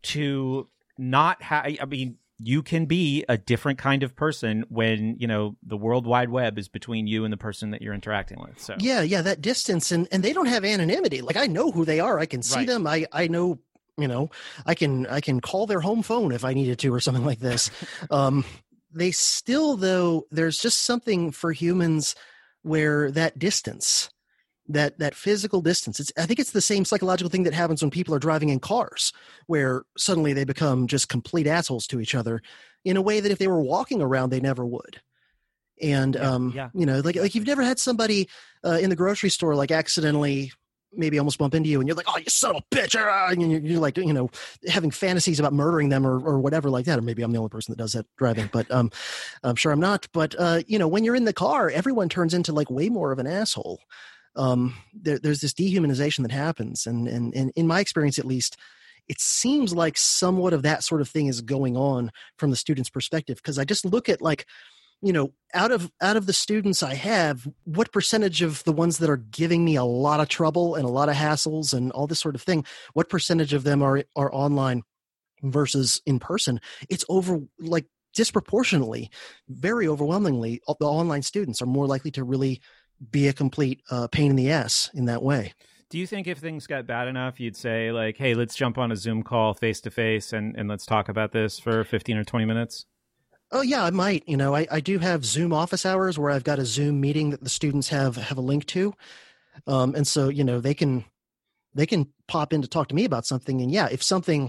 to not have, I mean, you can be a different kind of person when, you know, the World Wide Web is between you and the person that you're interacting with. So yeah, yeah, that distance, and, and they don't have anonymity. Like, I know who they are. I can see right. them. I, I know, you know, I can, I can call their home phone if I needed to or something like this. um, they still, though, there's just something for humans where that distance, that that physical distance, it's, I think it's the same psychological thing that happens when people are driving in cars, where suddenly they become just complete assholes to each other in a way that if they were walking around, they never would. And, yeah, um, yeah. you know, like, like you've never had somebody uh, in the grocery store, like accidentally, maybe almost bump into you and you're like, oh, you son of a bitch. And you're, you're like, you know, having fantasies about murdering them or, or whatever like that. Or maybe I'm the only person that does that driving, but um, I'm sure I'm not. But, uh, you know, when you're in the car, everyone turns into like way more of an asshole. Um, there, there's this dehumanization that happens. And, and, and in my experience, at least, it seems like somewhat of that sort of thing is going on from the student's perspective. Because I just look at like, you know, out of out of the students I have, what percentage of the ones that are giving me a lot of trouble and a lot of hassles and all this sort of thing, what percentage of them are are online versus in person? It's over like disproportionately, very overwhelmingly, the online students are more likely to really be a complete uh, pain in the ass in that way. Do you think if things got bad enough, you'd say like, hey, let's jump on a Zoom call face to face and and let's talk about this for fifteen or twenty minutes? Oh, yeah, I might. You know, I, I do have Zoom office hours where I've got a Zoom meeting that the students have have a link to. Um, and so, you know, they can they can pop in to talk to me about something. And yeah, if something,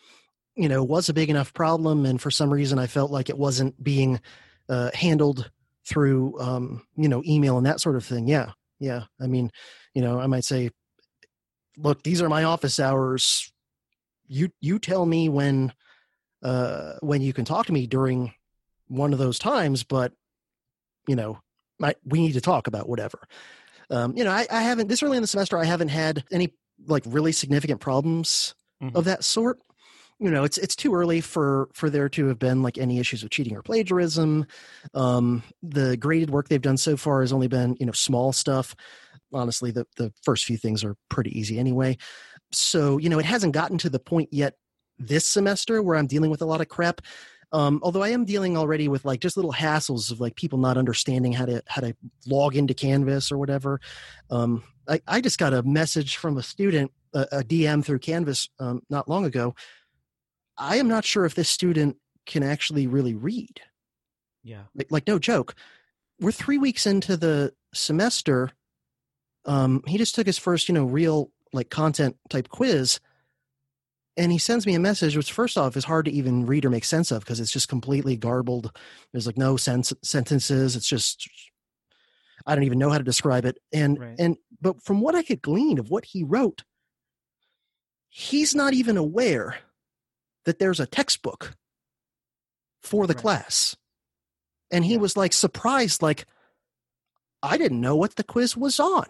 you know, was a big enough problem and for some reason I felt like it wasn't being uh, handled through, um, you know, email and that sort of thing. Yeah, yeah. I mean, you know, I might say, look, these are my office hours. You you tell me when uh, when you can talk to me during one of those times, but you know, I, we need to talk about whatever. Um, you know, I, I haven't this early in the semester, I haven't had any like really significant problems mm-hmm. of that sort. You know, it's it's too early for for there to have been like any issues with cheating or plagiarism. Um, the graded work they've done so far has only been, you know, small stuff. Honestly, the the first few things are pretty easy anyway. So, you know, it hasn't gotten to the point yet this semester where I'm dealing with a lot of crap. Um, although I am dealing already with like just little hassles of like people not understanding how to how to log into Canvas or whatever. Um, I, I just got a message from a student, a, a D M through Canvas um, not long ago. I am not sure if this student can actually really read. Yeah, like, like no joke. We're three weeks into the semester. Um, he just took his first, you know, real like content type quiz. And he sends me a message, which first off is hard to even read or make sense of because it's just completely garbled. There's like no sense sentences. It's just, I don't even know how to describe it. And, right. and, but from what I could glean of what he wrote, he's not even aware that there's a textbook for the right. class. And he yeah. was like surprised, like, I didn't know what the quiz was on.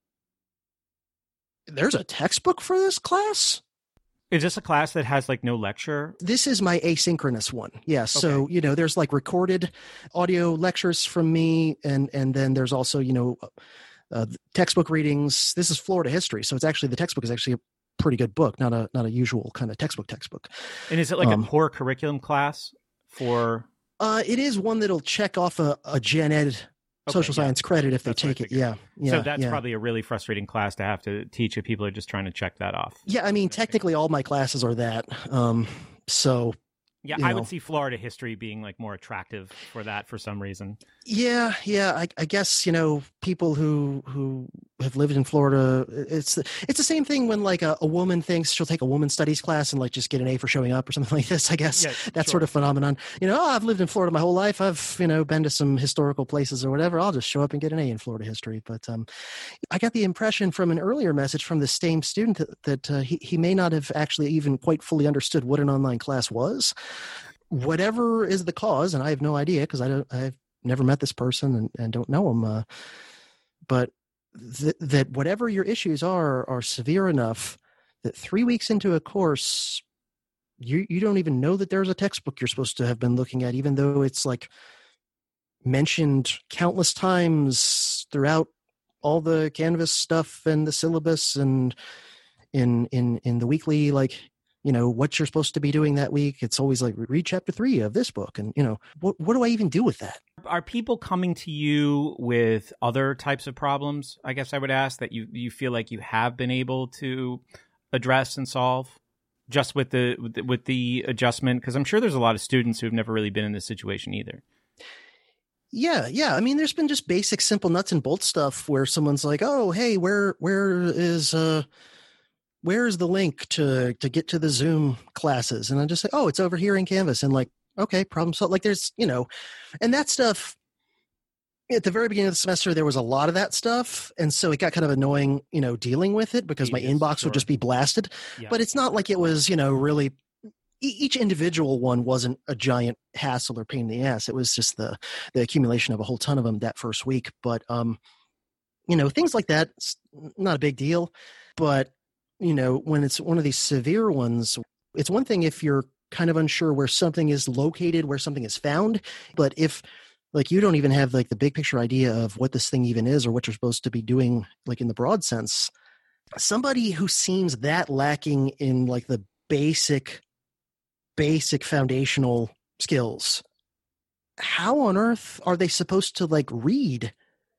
There's a textbook for this class? Is this a class that has like no lecture? This is my asynchronous one. Yeah. So, okay. you know, there's like recorded audio lectures from me. And, and then there's also, you know, uh, textbook readings. This is Florida history. So it's actually, the textbook is actually a pretty good book, not a, not a usual kind of textbook textbook. And is it like um, a core curriculum class for? Uh, it is one that'll check off a, a gen ed Okay, social yeah. science credit if That's they take it. Yeah, yeah. So that's yeah. probably a really frustrating class to have to teach if people are just trying to check that off. Yeah, I mean, technically all my classes are that. Um, so yeah, you I know. would see Florida history being like more attractive for that for some reason. Yeah, yeah. I, I guess, you know, people who who have lived in Florida, it's it's the same thing when like a, a woman thinks she'll take a woman studies class and like just get an A for showing up or something like this. I guess Yeah, that sure. sort of phenomenon. You know, oh, I've lived in Florida my whole life. I've, you know, been to some historical places or whatever. I'll just show up and get an A in Florida history. But um, I got the impression from an earlier message from the same student that, that uh, he he may not have actually even quite fully understood what an online class was. Whatever is the cause, and I have no idea because I don't, I've never met this person and, and don't know him. Uh, but th- that whatever your issues are are severe enough that three weeks into a course, you you don't even know that there's a textbook you're supposed to have been looking at, even though it's like mentioned countless times throughout all the Canvas stuff and the syllabus and in in in the weekly like. You know, what you're supposed to be doing that week. It's always like, read chapter three of this book. And, you know, what what do I even do with that? Are people coming to you with other types of problems, I guess I would ask, that you, you feel like you have been able to address and solve just with the with the, with the adjustment? Because I'm sure there's a lot of students who've never really been in this situation either. Yeah, yeah. I mean, there's been just basic, simple nuts and bolts stuff where someone's like, oh, hey, where where is... uh where's the link to, to get to the Zoom classes? And I just say, oh, it's over here in Canvas. And like, okay, problem solved. Like there's, you know, and that stuff, at the very beginning of the semester, there was a lot of that stuff. And so it got kind of annoying, you know, dealing with it because my Yes, inbox sure. would just be blasted. Yeah. But it's not like it was, you know, really, e- each individual one wasn't a giant hassle or pain in the ass. It was just the, the accumulation of a whole ton of them that first week. But, um, you know, things like that, it's not a big deal. But, you know, when it's one of these severe ones, it's one thing if you're kind of unsure where something is located, where something is found. But if, like, you don't even have like the big picture idea of what this thing even is or what you're supposed to be doing, like in the broad sense, somebody who seems that lacking in like the basic, basic foundational skills, how on earth are they supposed to like read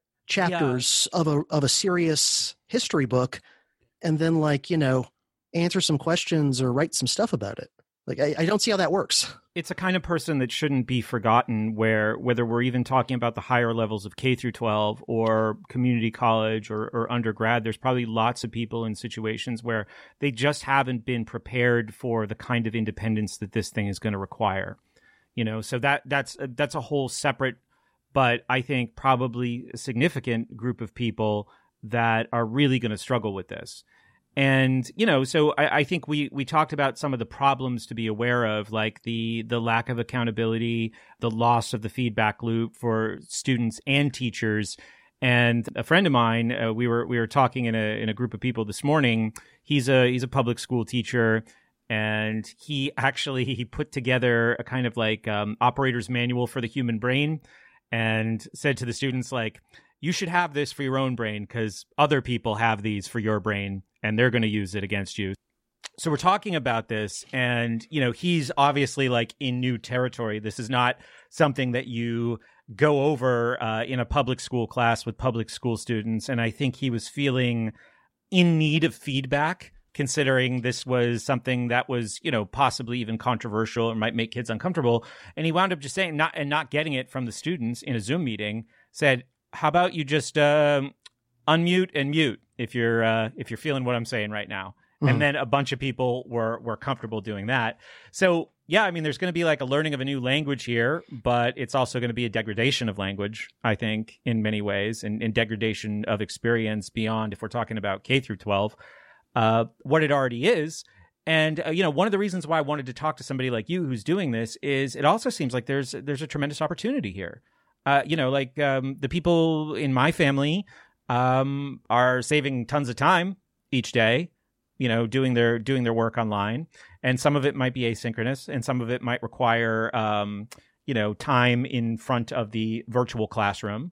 chapters yeah. of a of a serious history book and then like, you know, answer some questions or write some stuff about it? Like, I, I don't see how that works. It's a kind of person that shouldn't be forgotten, where whether we're even talking about the higher levels of K through twelve or community college or, or undergrad, there's probably lots of people in situations where they just haven't been prepared for the kind of independence that this thing is going to require. You know, so that that's that's a whole separate, but I think probably a significant group of people that are really going to struggle with this. And, you know, so I, I think we, we talked about some of the problems to be aware of, like the, the lack of accountability, the loss of the feedback loop for students and teachers. And a friend of mine, uh, we were we were talking in a in a group of people this morning. He's a he's a public school teacher, and he actually he put together a kind of like um, operator's manual for the human brain, and said to the students, like, you should have this for your own brain because other people have these for your brain and they're going to use it against you. So we're talking about this, and, you know, he's obviously like in new territory. This is not something that you go over uh, in a public school class with public school students. And I think he was feeling in need of feedback, considering this was something that was, you know, possibly even controversial or might make kids uncomfortable. And he wound up just saying, not and not getting it from the students in a Zoom meeting, said, how about you just uh, unmute and mute if you're uh, if you're feeling what I'm saying right now. Mm-hmm. And then a bunch of people were were comfortable doing that. So, yeah, I mean, there's going to be like a learning of a new language here, but it's also going to be a degradation of language, I think, in many ways, and, and degradation of experience beyond, if we're talking about K through twelve, uh, what it already is. And, uh, you know, one of the reasons why I wanted to talk to somebody like you who's doing this is it also seems like there's there's a tremendous opportunity here. Uh, you know, like um, the people in my family um, are saving tons of time each day, you know, doing their doing their work online. And some of it might be asynchronous, and some of it might require, um, you know, time in front of the virtual classroom.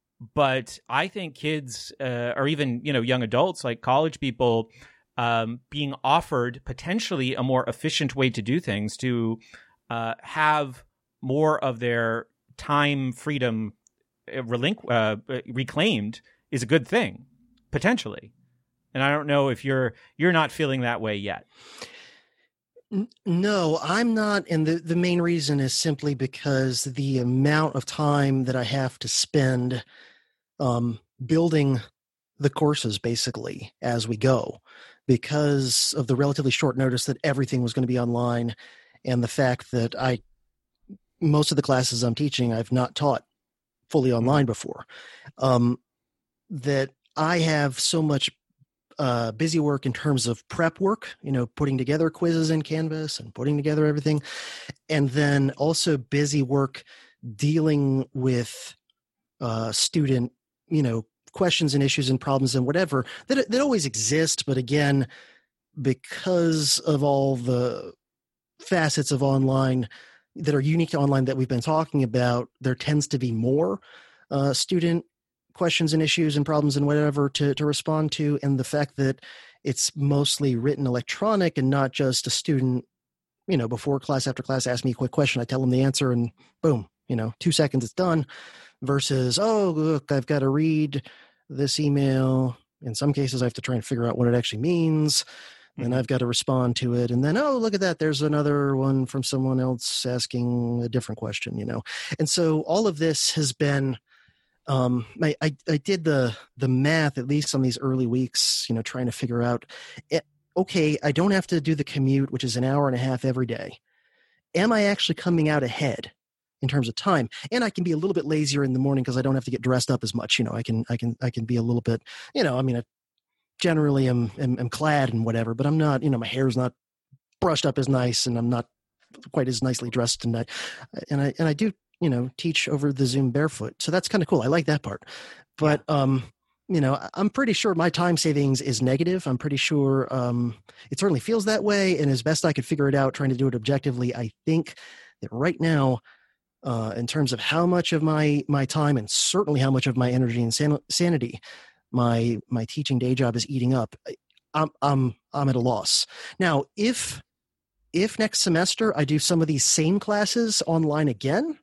But I think kids uh, or even, you know, young adults like college people um, being offered potentially a more efficient way to do things, to uh, have more of their time freedom relinqu- uh, reclaimed is a good thing, potentially. And I don't know if you're you're not feeling that way yet. No, I'm not. And the, the main reason is simply because the amount of time that I have to spend um, building the courses basically as we go, because of the relatively short notice that everything was going to be online, and the fact that I most of the classes I'm teaching, I've not taught fully online before, um, that I have so much uh, busy work in terms of prep work, you know, putting together quizzes in Canvas and putting together everything. And then also busy work dealing with uh, student, you know, questions and issues and problems and whatever that, that always exist. But again, because of all the facets of online that are unique to online that we've been talking about, there tends to be more uh, student questions and issues and problems and whatever to, to respond to. And the fact that it's mostly written electronic and not just a student, you know, before class, after class, ask me a quick question, I tell them the answer and boom, you know, two seconds it's done, versus, oh, look, I've got to read this email. In some cases, I have to try and figure out what it actually means. And I've got to respond to it. And then, oh, look at that. There's another one from someone else asking a different question, you know? And so all of this has been, um, I, I, I did the, the math, at least on these early weeks, you know, trying to figure out, it, okay, I don't have to do the commute, which is an hour and a half every day. Am I actually coming out ahead? in terms of time. And I can be a little bit lazier in the morning because I don't have to get dressed up as much. You know, I can, I can, I can be a little bit, you know, I mean, I generally am, am, am clad and whatever, but I'm not, you know, my hair's not brushed up as nice and I'm not quite as nicely dressed. And I, and I, and I do, you know, teach over the Zoom barefoot. So that's kind of cool. I like that part. But, um, you know, I'm pretty sure my time savings is negative. I'm pretty sure um, it certainly feels that way. And as best I could figure it out, trying to do it objectively, I think that right now, uh, in terms of how much of my my time and certainly how much of my energy and san- sanity my my teaching day job is eating up, I'm I'm I'm at a loss. Now, if if next semester I do some of these same classes online again,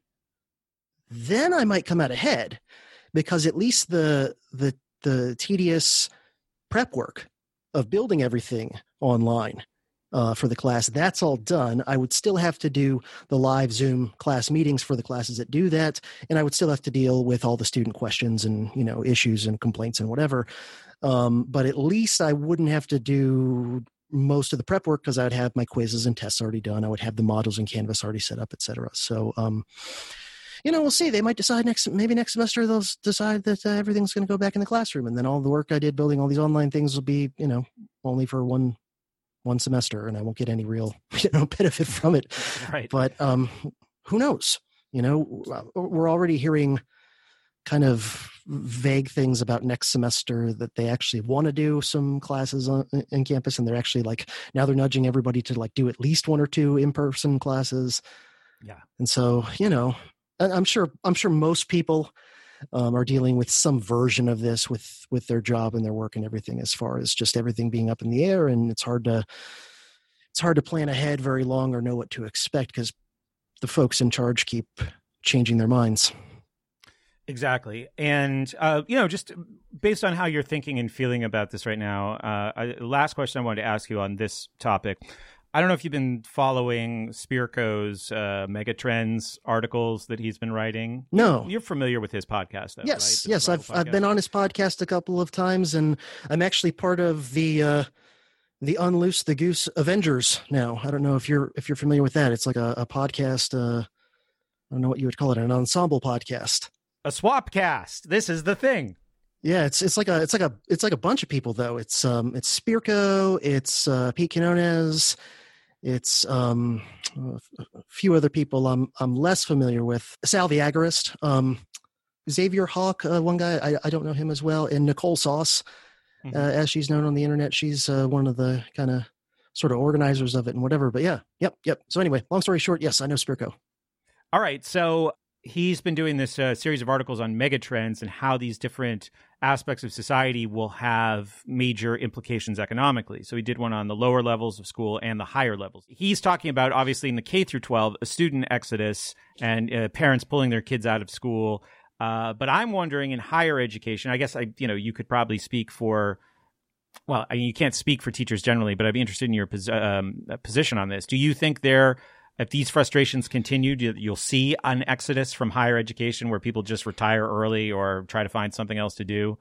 then I might come out ahead, because at least the the the tedious prep work of building everything online uh, for the class, that's all done. I would still have to do the live Zoom class meetings for the classes that do that, and I would still have to deal with all the student questions and, you know, issues and complaints and whatever. Um, but at least I wouldn't have to do most of the prep work because I'd have my quizzes and tests already done. I would have the modules in Canvas already set up, et cetera. So, um, you know, we'll see. They might decide next, maybe next semester, they'll decide that uh, everything's going to go back in the classroom. And then all the work I did building all these online things will be, you know, only for one, one semester, and I won't get any real, you know, benefit from it. Right. But um, who knows? You know, we're already hearing kind of vague things about next semester that they actually want to do some classes on in campus. And they're actually like, now they're nudging everybody to like do at least one or two in-person classes. Yeah. And so, you know, I'm sure, I'm sure most people um, are dealing with some version of this with, with their job and their work and everything, as far as just everything being up in the air. And it's hard to, it's hard to plan ahead very long or know what to expect, because the folks in charge keep changing their minds. Exactly. And, uh, you know, just based on how you're thinking and feeling about this right now, uh, I, last question I wanted to ask you on this topic. I don't know if you've been following Spirko's uh, Megatrends articles that he's been writing. No. You're familiar with his podcast, though, yes, right? Yes, I've podcast? I've been on his podcast a couple of times, and I'm actually part of the uh, the Unloose the Goose Avengers now. I don't know if you're if you're familiar with that. It's like a, a podcast. Uh, I don't know what you would call it, an ensemble podcast. A swapcast. This is the thing. Yeah, it's it's like a it's like a it's like a bunch of people though. It's um it's Spirko, it's uh, Pete Quinones. It's um, a few other people I'm I'm less familiar with. Sal the Agorist, um, Xavier Hawk, uh, one guy, I, I don't know him as well, and Nicole Sauce, mm-hmm. uh, as she's known on the internet. She's uh, one of the kind of sort of organizers of it and whatever. But yeah, yep, yep. So anyway, long story short, yes, I know Spirko. All right, so he's been doing this uh, series of articles on megatrends and how these different aspects of society will have major implications economically. So he did one on the lower levels of school and the higher levels. He's talking about, obviously, in the K through twelve, a student exodus and uh, parents pulling their kids out of school. Uh, but I'm wondering in higher education, I guess I, you know, you could probably speak for, well, I mean, you can't speak for teachers generally, but I'd be interested in your pos- um, position on this. Do you think there, if these frustrations continue, you'll see an exodus from higher education where people just retire early or try to find something else to do?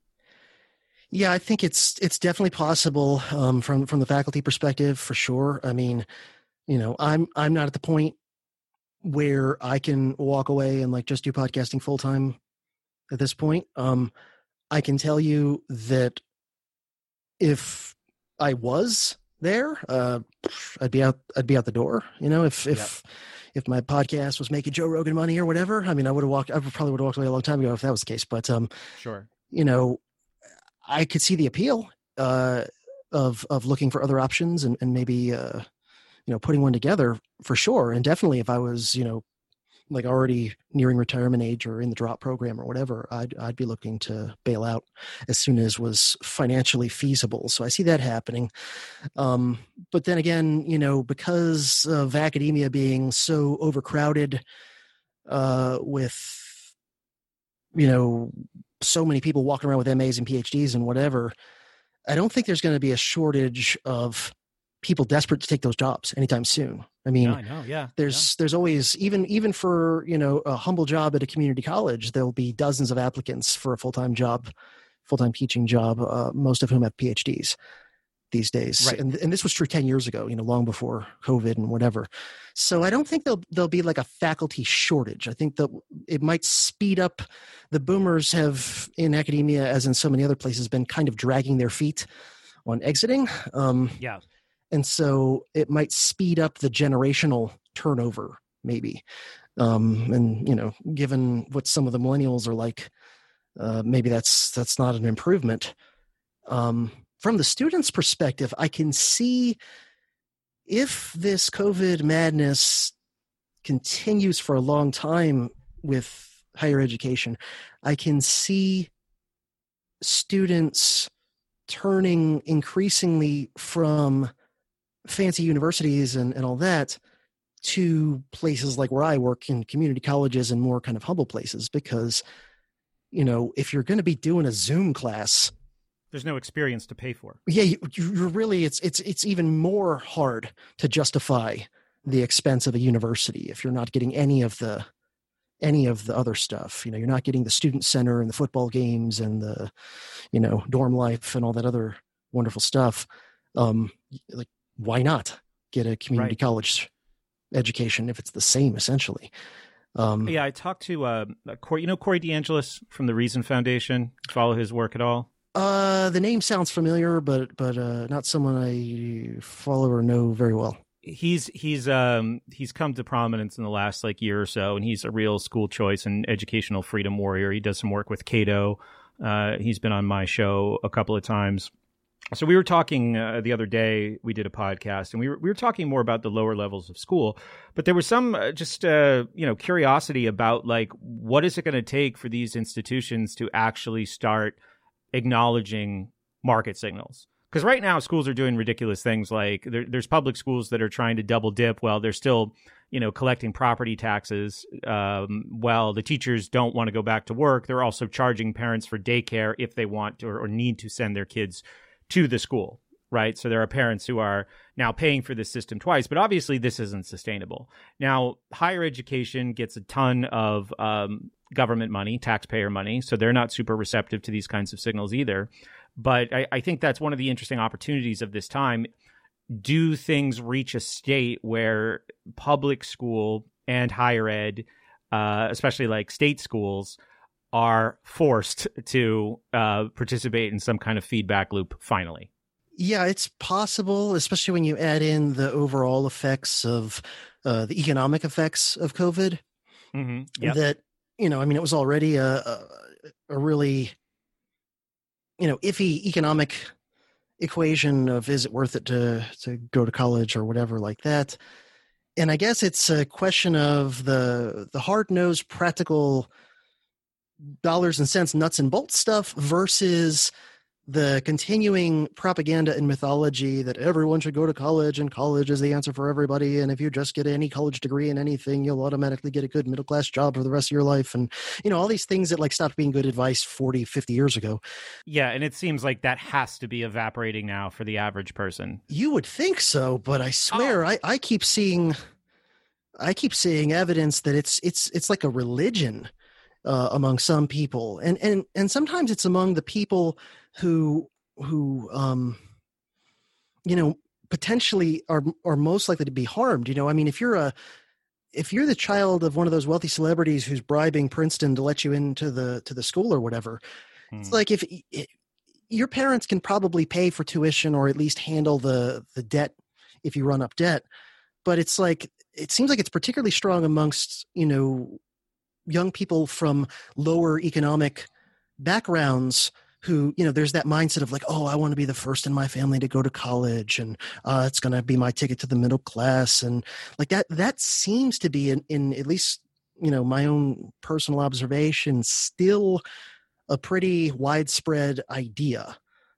Yeah, I think it's it's definitely possible um, from from the faculty perspective, for sure. I mean, you know, I'm I'm not at the point where I can walk away and like just do podcasting full time at this point. Um, I can tell you that if I was there, uh, I'd be out, I'd be out the door, you know, if, if, yep. if my podcast was making Joe Rogan money or whatever. I mean, I would have walked, I probably would have walked away a long time ago if that was the case, but, um, sure. You know, I could see the appeal, uh, of, of looking for other options and, and maybe, uh, you know, putting one together for sure. And definitely if I was, you know, like already nearing retirement age or in the drop program or whatever, I'd I'd be looking to bail out as soon as was financially feasible. So I see that happening. Um, but then again, you know, because of academia being so overcrowded uh, with, you know, so many people walking around with M As and P H Ds and whatever, I don't think there's going to be a shortage of people desperate to take those jobs anytime soon. I mean, no, I know, yeah, there's, yeah. there's always, even, even for, you know, a humble job at a community college, there'll be dozens of applicants for a full-time job, full-time teaching job, uh, most of whom have P H Ds. these days. Right. And and this was true ten years ago, you know, long before COVID and whatever. So I don't think there'll, there'll be like a faculty shortage. I think that it might speed up. The boomers have in academia, as in so many other places, been kind of dragging their feet on exiting. Um, Yeah. And so it might speed up the generational turnover, maybe. Um, and, you know, given what some of the millennials are like, uh, maybe that's that's not an improvement. Um, from the student's perspective, I can see if this COVID madness continues for a long time with higher education, I can see students turning increasingly from fancy universities and, and all that to places like where I work in community colleges and more kind of humble places, because, you know, if you're going to be doing a Zoom class, There's no experience to pay for. yeah, you, you're really, it's, it's, it's even more hard to justify the expense of a university if you're not getting any of the, any of the other stuff. You know, you're not getting the student center and the football games and the, you know, dorm life and all that other wonderful stuff. Um, like, why not get a community Right. college education if it's the same essentially? Um, Yeah, I talked to uh, Corey, you know Corey DeAngelis from the Reason Foundation. Follow his work at all? uh, the name sounds familiar, but but uh, not someone I follow or know very well. He's he's um he's come to prominence in the last like year or so, and he's a real school choice and educational freedom warrior. He does some work with Cato. Uh, he's been on my show a couple of times. So we were talking uh, the other day. We did a podcast, and we were we were talking more about the lower levels of school. But there was some uh, just uh, you know curiosity about like what is it going to take for these institutions to actually start acknowledging market signals? Because right now schools are doing ridiculous things. Like there, there's public schools that are trying to double dip while they're still, you know, collecting property taxes. Um, while the teachers don't want to go back to work, they're also charging parents for daycare if they want to or, or need to send their kids to the school, right? So there are parents who are now paying for this system twice, but obviously this isn't sustainable. Now, higher education gets a ton of um, government money, taxpayer money, so they're not super receptive to these kinds of signals either. But I, I think that's one of the interesting opportunities of this time. Do things reach a state where public school and higher ed, uh, especially like state schools, are forced to uh, participate in some kind of feedback loop finally? Yeah, it's possible, especially when you add in the overall effects of uh, the economic effects of COVID. Mm-hmm. Yep. That, you know, I mean, it was already a, a, a really, you know, iffy economic equation of is it worth it to to go to college or whatever like that. And I guess it's a question of the the hard-nosed practical dollars and cents, nuts and bolts stuff versus the continuing propaganda and mythology that everyone should go to college and college is the answer for everybody. And if you just get any college degree in anything, you'll automatically get a good middle class job for the rest of your life. And, you know, all these things that like stopped being good advice forty, fifty years ago. Yeah. And it seems like that has to be evaporating now for the average person. You would think so, but I swear, oh. I, I keep seeing, I keep seeing evidence that it's, it's, it's like a religion uh, among some people. And, and, and sometimes it's among the people who who um you know potentially are are most likely to be harmed. You know, I mean, if you're a if you're the child of one of those wealthy celebrities who's bribing Princeton to let you into the to the school or whatever, hmm. it's like if it, your parents can probably pay for tuition or at least handle the the debt if you run up debt, but it's like it seems like it's particularly strong amongst, you know, young people from lower economic backgrounds who, you know, there's that mindset of like, oh, I want to be the first in my family to go to college, and uh, it's going to be my ticket to the middle class. And like that, that seems to be in, in at least, you know, my own personal observation, still a pretty widespread idea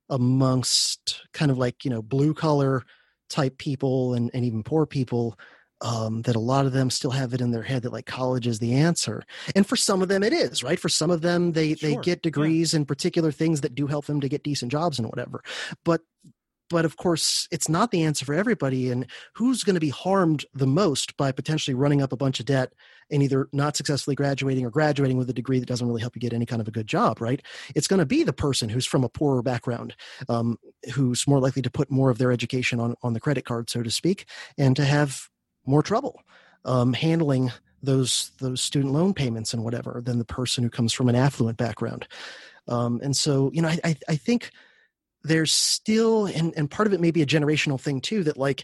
amongst kind of like, you know, blue collar type people and, and even poor people. Um, that a lot of them still have it in their head that like college is the answer. And for some of them it is, right? For some of them, they, sure. they get degrees yeah. in particular things that do help them to get decent jobs and whatever. But but of course, it's not the answer for everybody. And who's going to be harmed the most by potentially running up a bunch of debt and either not successfully graduating or graduating with a degree that doesn't really help you get any kind of a good job, right? It's going to be the person who's from a poorer background, um, who's more likely to put more of their education on, on the credit card, so to speak, and to have more trouble um, handling those those student loan payments and whatever than the person who comes from an affluent background. Um, and so, you know, I, I, I think there's still, and, and part of it may be a generational thing too, that like,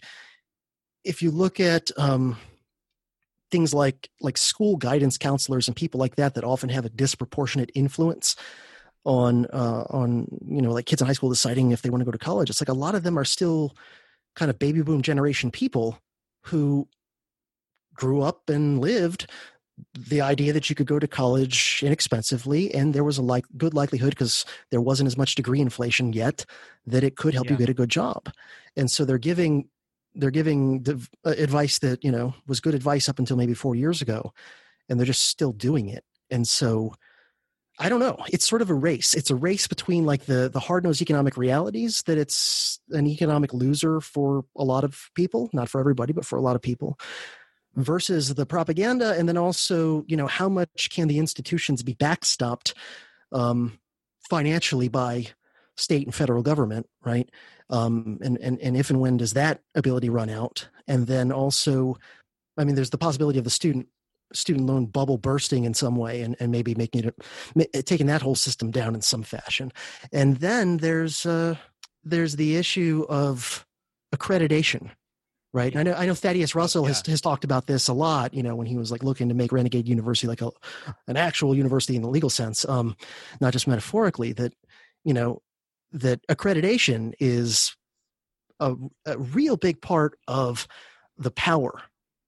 if you look at um, things like, like school guidance counselors and people like that, that often have a disproportionate influence on, uh, on, you know, like kids in high school deciding if they want to go to college. It's like a lot of them are still kind of baby boom generation people who grew up and lived the idea that you could go to college inexpensively, and there was a like good likelihood, because there wasn't as much degree inflation yet, that it could help yeah. you get a good job. And so they're giving they're giving the advice that, you know, was good advice up until maybe four years ago, and they're just still doing it. And so I don't know. It's sort of a race. It's a race between like the the hard-nosed economic realities that it's an economic loser for a lot of people, not for everybody, but for a lot of people, versus the propaganda. And then also, you know, how much can the institutions be backstopped um, financially by state and federal government, right? Um, and, and, and if and when does that ability run out? And then also, I mean, there's the possibility of the student student loan bubble bursting in some way and, and maybe making it, taking that whole system down in some fashion. And then there's, uh, there's the issue of accreditation. Right. I know, I know Thaddeus Russell yeah. has, has talked about this a lot, you know, when he was like looking to make Renegade University like a, an actual university in the legal sense, um, not just metaphorically, that, you know, that accreditation is a, a real big part of the power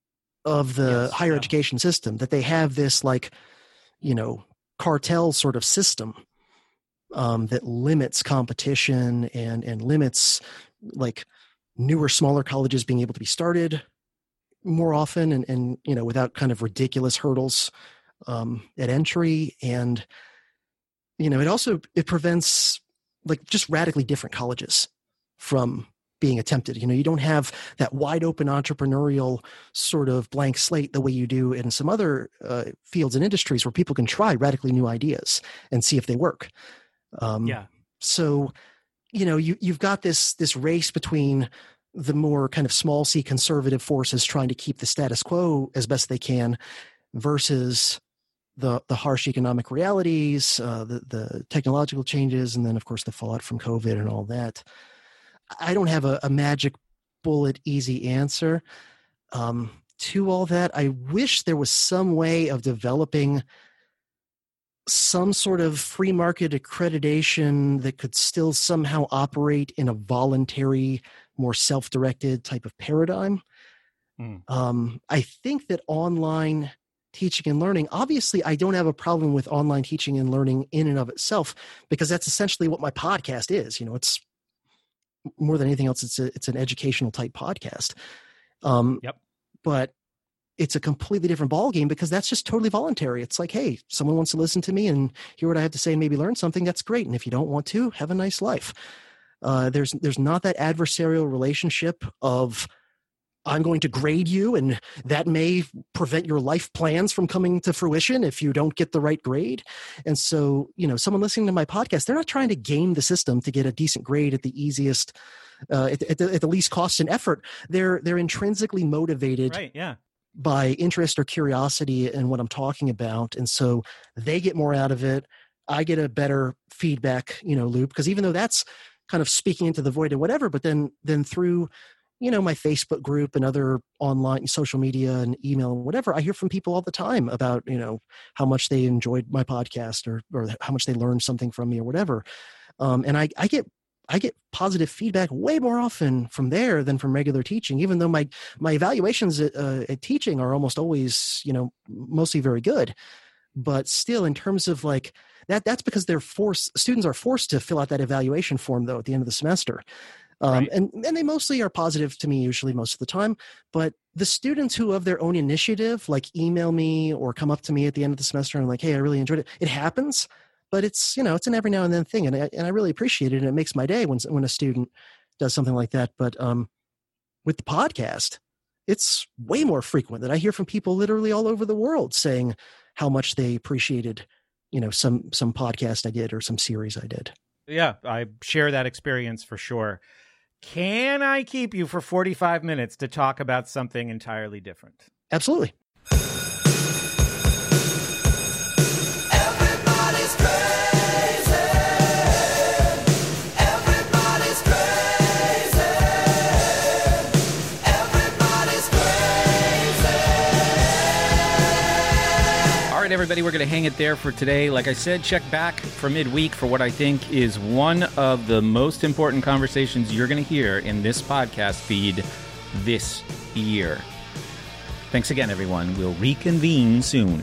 of the yes, higher yeah. education system, that they have this like, you know, cartel sort of system um, that limits competition and, and limits like newer, smaller colleges being able to be started more often and, and you know, without kind of ridiculous hurdles um, at entry. And, you know, it also, it prevents like just radically different colleges from being attempted. You know, you don't have that wide open entrepreneurial sort of blank slate the way you do in some other uh, fields and industries where people can try radically new ideas and see if they work. Um, yeah. So, you know, you, you've got this, this race between the more kind of small C conservative forces trying to keep the status quo as best they can versus the, the harsh economic realities, uh, the, the technological changes, and then of course the fallout from COVID and all that. I don't have a, a magic bullet, easy answer um, to all that. I wish there was some way of developing some sort of free market accreditation that could still somehow operate in a voluntary, more self-directed type of paradigm. Mm. Um, I think that online teaching and learning, obviously I don't have a problem with online teaching and learning in and of itself, because that's essentially what my podcast is. You know, it's more than anything else, it's a, it's an educational type podcast. Um, yep. But it's a completely different ballgame because that's just totally voluntary. It's like, hey, someone wants to listen to me and hear what I have to say and maybe learn something. That's great. And if you don't want to, have a nice life. Uh, there's, there's not that adversarial relationship of I'm going to grade you and that may prevent your life plans from coming to fruition if you don't get the right grade. And so, you know, someone listening to my podcast, they're not trying to game the system to get a decent grade at the easiest, uh, at, at, the, at the least cost and effort. They're, they're intrinsically motivated right, yeah. by interest or curiosity in what I'm talking about. And so they get more out of it. I get a better feedback, you know, loop, because even though that's kind of speaking into the void and whatever, but then, then through, you know, my Facebook group and other online social media and email and whatever, I hear from people all the time about, you know, how much they enjoyed my podcast or, or how much they learned something from me or whatever. Um, and I, I get, I get positive feedback way more often from there than from regular teaching, even though my, my evaluations at, uh, at teaching are almost always, you know, mostly very good. But still, in terms of like that, that's because they're forced, students are forced to fill out that evaluation form though at the end of the semester. Um, right. and, and they mostly are positive to me usually most of the time, but the students who of their own initiative, like email me or come up to me at the end of the semester and like, hey, I really enjoyed it. It happens, but it's, you know, it's an every now and then thing. And I, and I really appreciate it. And it makes my day when, when a student does something like that. But um, with the podcast, it's way more frequent that I hear from people literally all over the world saying how much they appreciated, you know, some some podcast I did or some series I did. Yeah, I share that experience for sure. Can I keep you for forty-five minutes to talk about something entirely different? Absolutely. Everybody's crazy. Everybody's crazy. Everybody's crazy. All right, everybody, we're going to hang it there for today. Like I said, check back for midweek for what I think is one of the most important conversations you're going to hear in this podcast feed this year. Thanks again, everyone. We'll reconvene soon.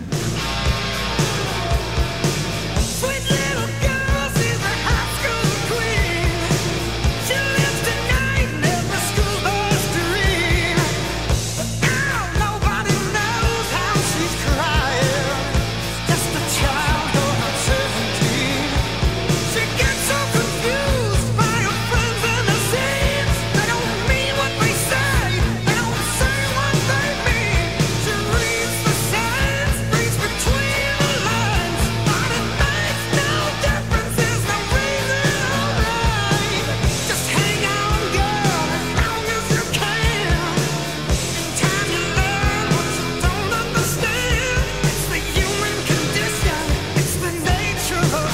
Sweet little girl, she's a high school queen. She lives tonight in every school bus dream. But now nobody knows how she's crying. Just a child going on seventeen. She gets so confused by her friends and the scenes. They don't mean what they say. They don't say what they mean. She reads the signs, reads between the lines. But it makes no difference, there's no reason alright. Just hang on, girl, as long as you can. In time you learn what you don't understand. It's the human condition, it's the nature of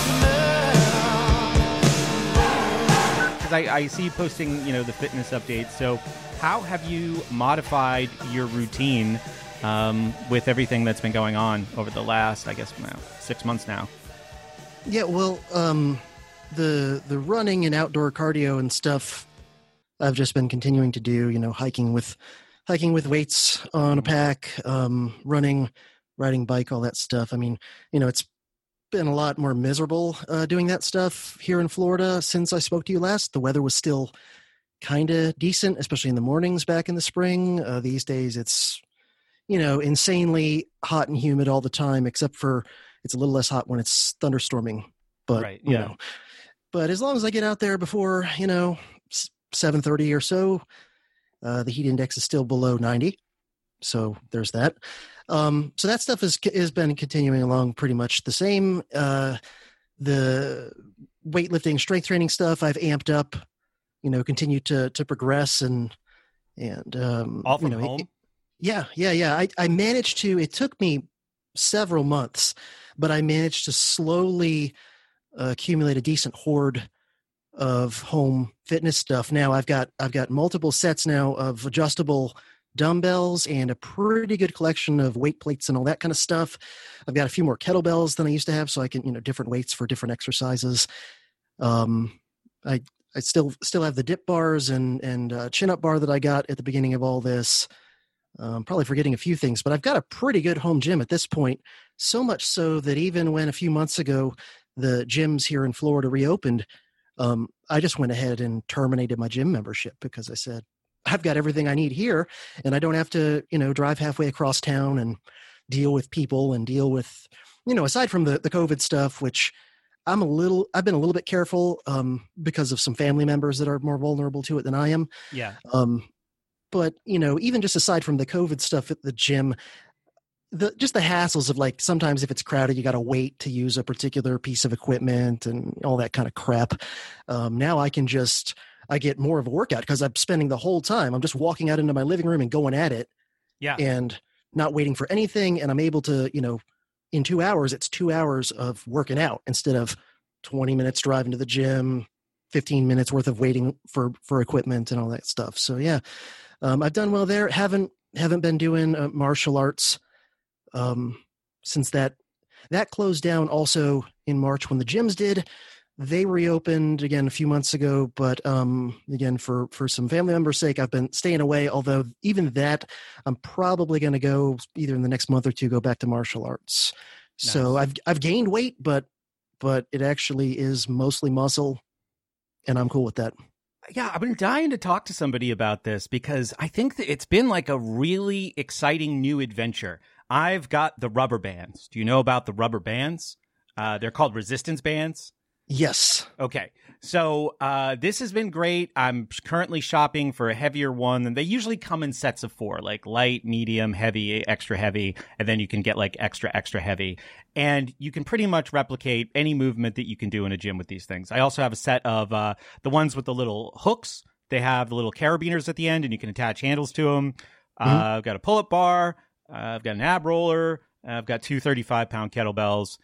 man. Because I, I see you posting, you know, the fitness updates. So how have you modified your routine um, with everything that's been going on over the last, I guess, now, six months now? Yeah, well, um, the the running and outdoor cardio and stuff, I've just been continuing to do. You know, hiking with hiking with weights on a pack, um, running, riding bike, all that stuff. I mean, you know, it's been a lot more miserable uh, doing that stuff here in Florida since I spoke to you last. The weather was still kind of decent, especially in the mornings back in the spring. Uh, these days, it's you know insanely hot and humid all the time, except for it's a little less hot when it's thunderstorming. But Right, you yeah. know, but as long as I get out there before you know seven thirty or so, uh, the heat index is still below ninety. So there's that. Um, so that stuff is has been continuing along pretty much the same. Uh, the weightlifting, strength training stuff I've amped up. You know, continue to to progress and and um, All from you know, home? it- yeah, yeah, yeah. I I managed to. It took me several months, but I managed to slowly uh, accumulate a decent hoard of home fitness stuff. Now I've got I've got multiple sets now of adjustable dumbbells and a pretty good collection of weight plates and all that kind of stuff. I've got a few more kettlebells than I used to have, so I can, you know, different weights for different exercises. Um, I I still still have the dip bars and and uh, chin up bar that I got at the beginning of all this. Um, probably forgetting a few things, but I've got a pretty good home gym at this point. So much so that even when a few months ago the gyms here in Florida reopened, um, I just went ahead and terminated my gym membership because I said, I've got everything I need here and I don't have to, you know, drive halfway across town and deal with people and deal with, you know, aside from the, the COVID stuff, which I'm a little, I've been a little bit careful um, because of some family members that are more vulnerable to it than I am. Yeah. Um, but, you know, even just aside from the COVID stuff at the gym, the just the hassles of like sometimes if it's crowded, you got to wait to use a particular piece of equipment and all that kind of crap. Um, now I can just, I get more of a workout because I'm spending the whole time. I'm just walking out into my living room and going at it Yeah. and not waiting for anything. And I'm able to, you know, in two hours, it's two hours of working out instead of twenty minutes driving to the gym, fifteen minutes worth of waiting for, for equipment and all that stuff. So yeah, um, I've done well there. Haven't, haven't been doing uh, martial arts um, since that, that closed down also in March when the gyms did. They reopened again a few months ago, but um, again, for, for some family members' sake, I've been staying away. Although even that, I'm probably going to go either in the next month or two, go back to martial arts. So Nice. I've I've gained weight, but but it actually is mostly muscle, and I'm cool with that. Yeah, I've been dying to talk to somebody about this because I think that it's been like a really exciting new adventure. I've got the rubber bands. Do you know about the rubber bands? Uh, they're called resistance bands. Yes. Okay. So uh, this has been great. I'm currently shopping for a heavier one, and they usually come in sets of four, like light, medium, heavy, extra heavy, and then you can get like extra, extra heavy. And you can pretty much replicate any movement that you can do in a gym with these things. I also have a set of uh, the ones with the little hooks. They have the little carabiners at the end, and you can attach handles to them. Mm-hmm. Uh, I've got a pull-up bar. Uh, I've got an ab roller. I've got two thirty-five pound kettlebells.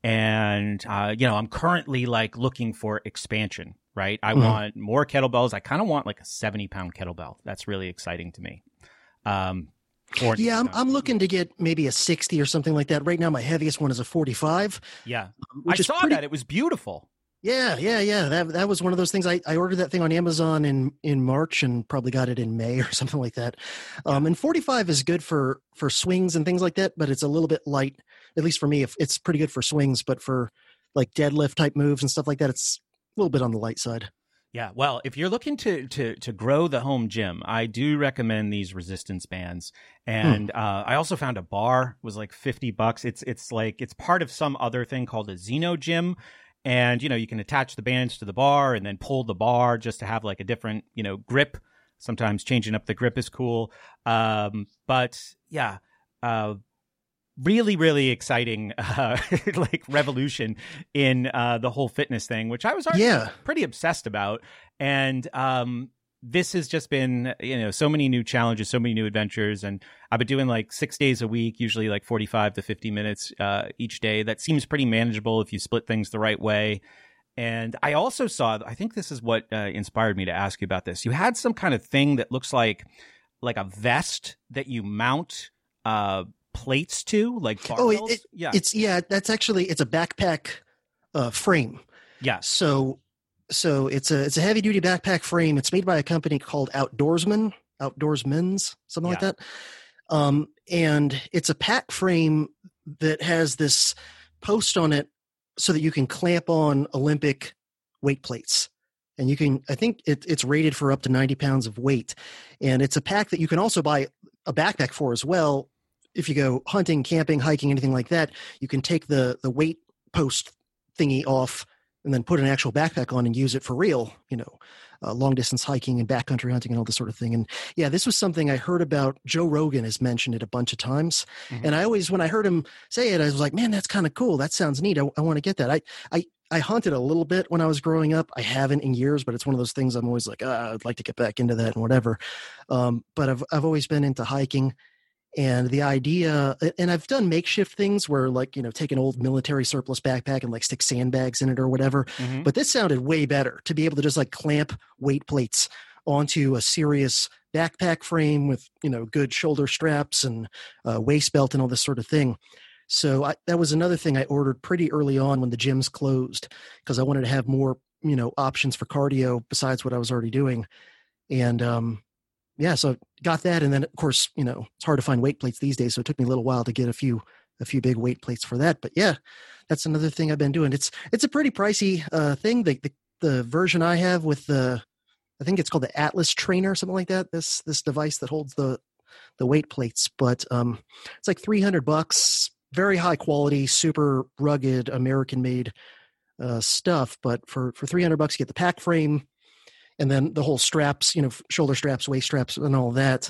And, uh, you know, I'm currently like looking for expansion, right? I mm-hmm. want more kettlebells. I kind of want like a seventy pound kettlebell. That's really exciting to me. Um, yeah, I'm, I'm looking to get maybe a sixty or something like that. Right now, my heaviest one is a forty-five. Yeah. Which I is saw pretty... that. It was beautiful. Yeah, yeah, yeah. That that was one of those things. I, I ordered that thing on Amazon in, in March and probably got it in May or something like that. Um, and forty-five is good for, for swings and things like that, but it's a little bit light, at least for me. If it's pretty good for swings, but for like deadlift type moves and stuff like that, it's a little bit on the light side. Yeah, well, if you're looking to to to grow the home gym, I do recommend these resistance bands. And hmm. uh, I also found a bar. It was like fifty bucks. It's it's like it's part of some other thing called a Xeno Gym. And, you know, you can attach the bands to the bar and then pull the bar just to have like a different, you know, grip. Sometimes changing up the grip is cool. Um, but yeah, uh, really, really exciting, uh, like revolution in uh, the whole fitness thing, which I was already yeah. pretty obsessed about. And um, this has just been, you know, so many new challenges, so many new adventures. And I've been doing like six days a week, usually like forty-five to fifty minutes uh, each day. That seems pretty manageable if you split things the right way. And I also saw, I think this is what uh, inspired me to ask you about this. You had some kind of thing that looks like like a vest that you mount uh, plates to, like barbells. Oh, it, it, yeah. It's, yeah, that's actually, it's a backpack uh, frame. Yeah. So So it's a it's a heavy duty backpack frame. It's made by a company called Outdoorsman, Outdoorsmen's, something yeah. like that. Um, and it's a pack frame that has this post on it so that you can clamp on Olympic weight plates. And you can, I think it, it's rated for up to ninety pounds of weight. And it's a pack that you can also buy a backpack for as well. If you go hunting, camping, hiking, anything like that, you can take the the weight post thingy off and then put an actual backpack on and use it for real, you know, uh, long distance hiking and backcountry hunting and all this sort of thing. And yeah, this was something I heard about. Joe Rogan has mentioned it a bunch of times. Mm-hmm. And I always, when I heard him say it, I was like, man, that's kind of cool. That sounds neat. I, I want to get that. I, I, I hunted a little bit when I was growing up. I haven't in years, but it's one of those things I'm always like, ah, I'd like to get back into that and whatever. Um, but I've, I've always been into hiking. And the idea, and I've done makeshift things where like, you know, take an old military surplus backpack and like stick sandbags in it or whatever. Mm-hmm. But this sounded way better to be able to just like clamp weight plates onto a serious backpack frame with, you know, good shoulder straps and uh, waist belt and all this sort of thing. So I, that was another thing I ordered pretty early on when the gyms closed because I wanted to have more, you know, options for cardio besides what I was already doing. And, um, yeah, so got that. And then of course, you know, it's hard to find weight plates these days. So it took me a little while to get a few, a few big weight plates for that. But yeah, that's another thing I've been doing. It's, it's a pretty pricey uh, thing. The, the, the version I have with the, I think it's called the Atlas Trainer, something like that. This, this device that holds the, the weight plates, but um, it's like three hundred bucks, very high quality, super rugged American made uh, stuff. But for, for three hundred bucks, you get the pack frame, and then the whole straps, you know, shoulder straps, waist straps, and all that.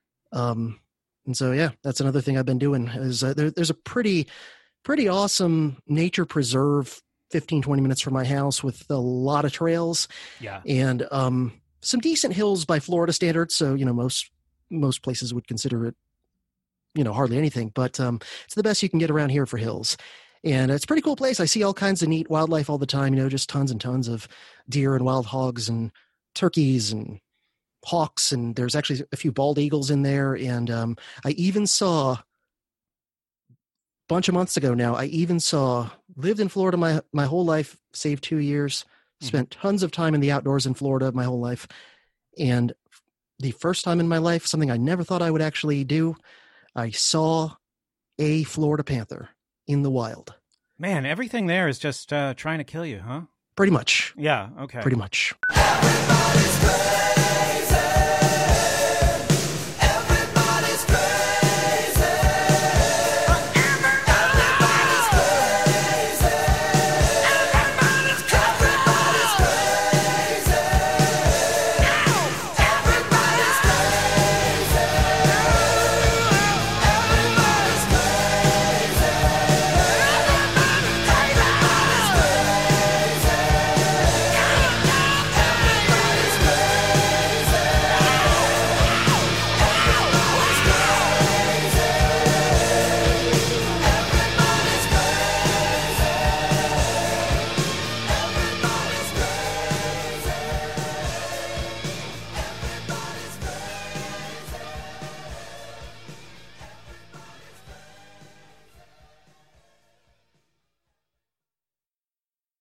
Um, and so, yeah, that's another thing I've been doing is uh, there, there's a pretty, pretty awesome nature preserve fifteen, twenty minutes from my house with a lot of trails. Yeah. And um, some decent hills by Florida standards. So, you know, most, most places would consider it, you know, hardly anything, but um, it's the best you can get around here for hills. And it's a pretty cool place. I see all kinds of neat wildlife all the time, you know, just tons and tons of deer and wild hogs and turkeys and hawks, and there's actually a few bald eagles in there. And um, I even saw, a bunch of months ago now, I even saw, lived in Florida my, my whole life, saved two years, spent tons of time in the outdoors in Florida my whole life. And the first time in my life, something I never thought I would actually do, I saw a Florida panther in the wild. Man, everything there is just uh, trying to kill you, huh? Pretty much. Yeah, okay. Pretty much. Everybody's crazy.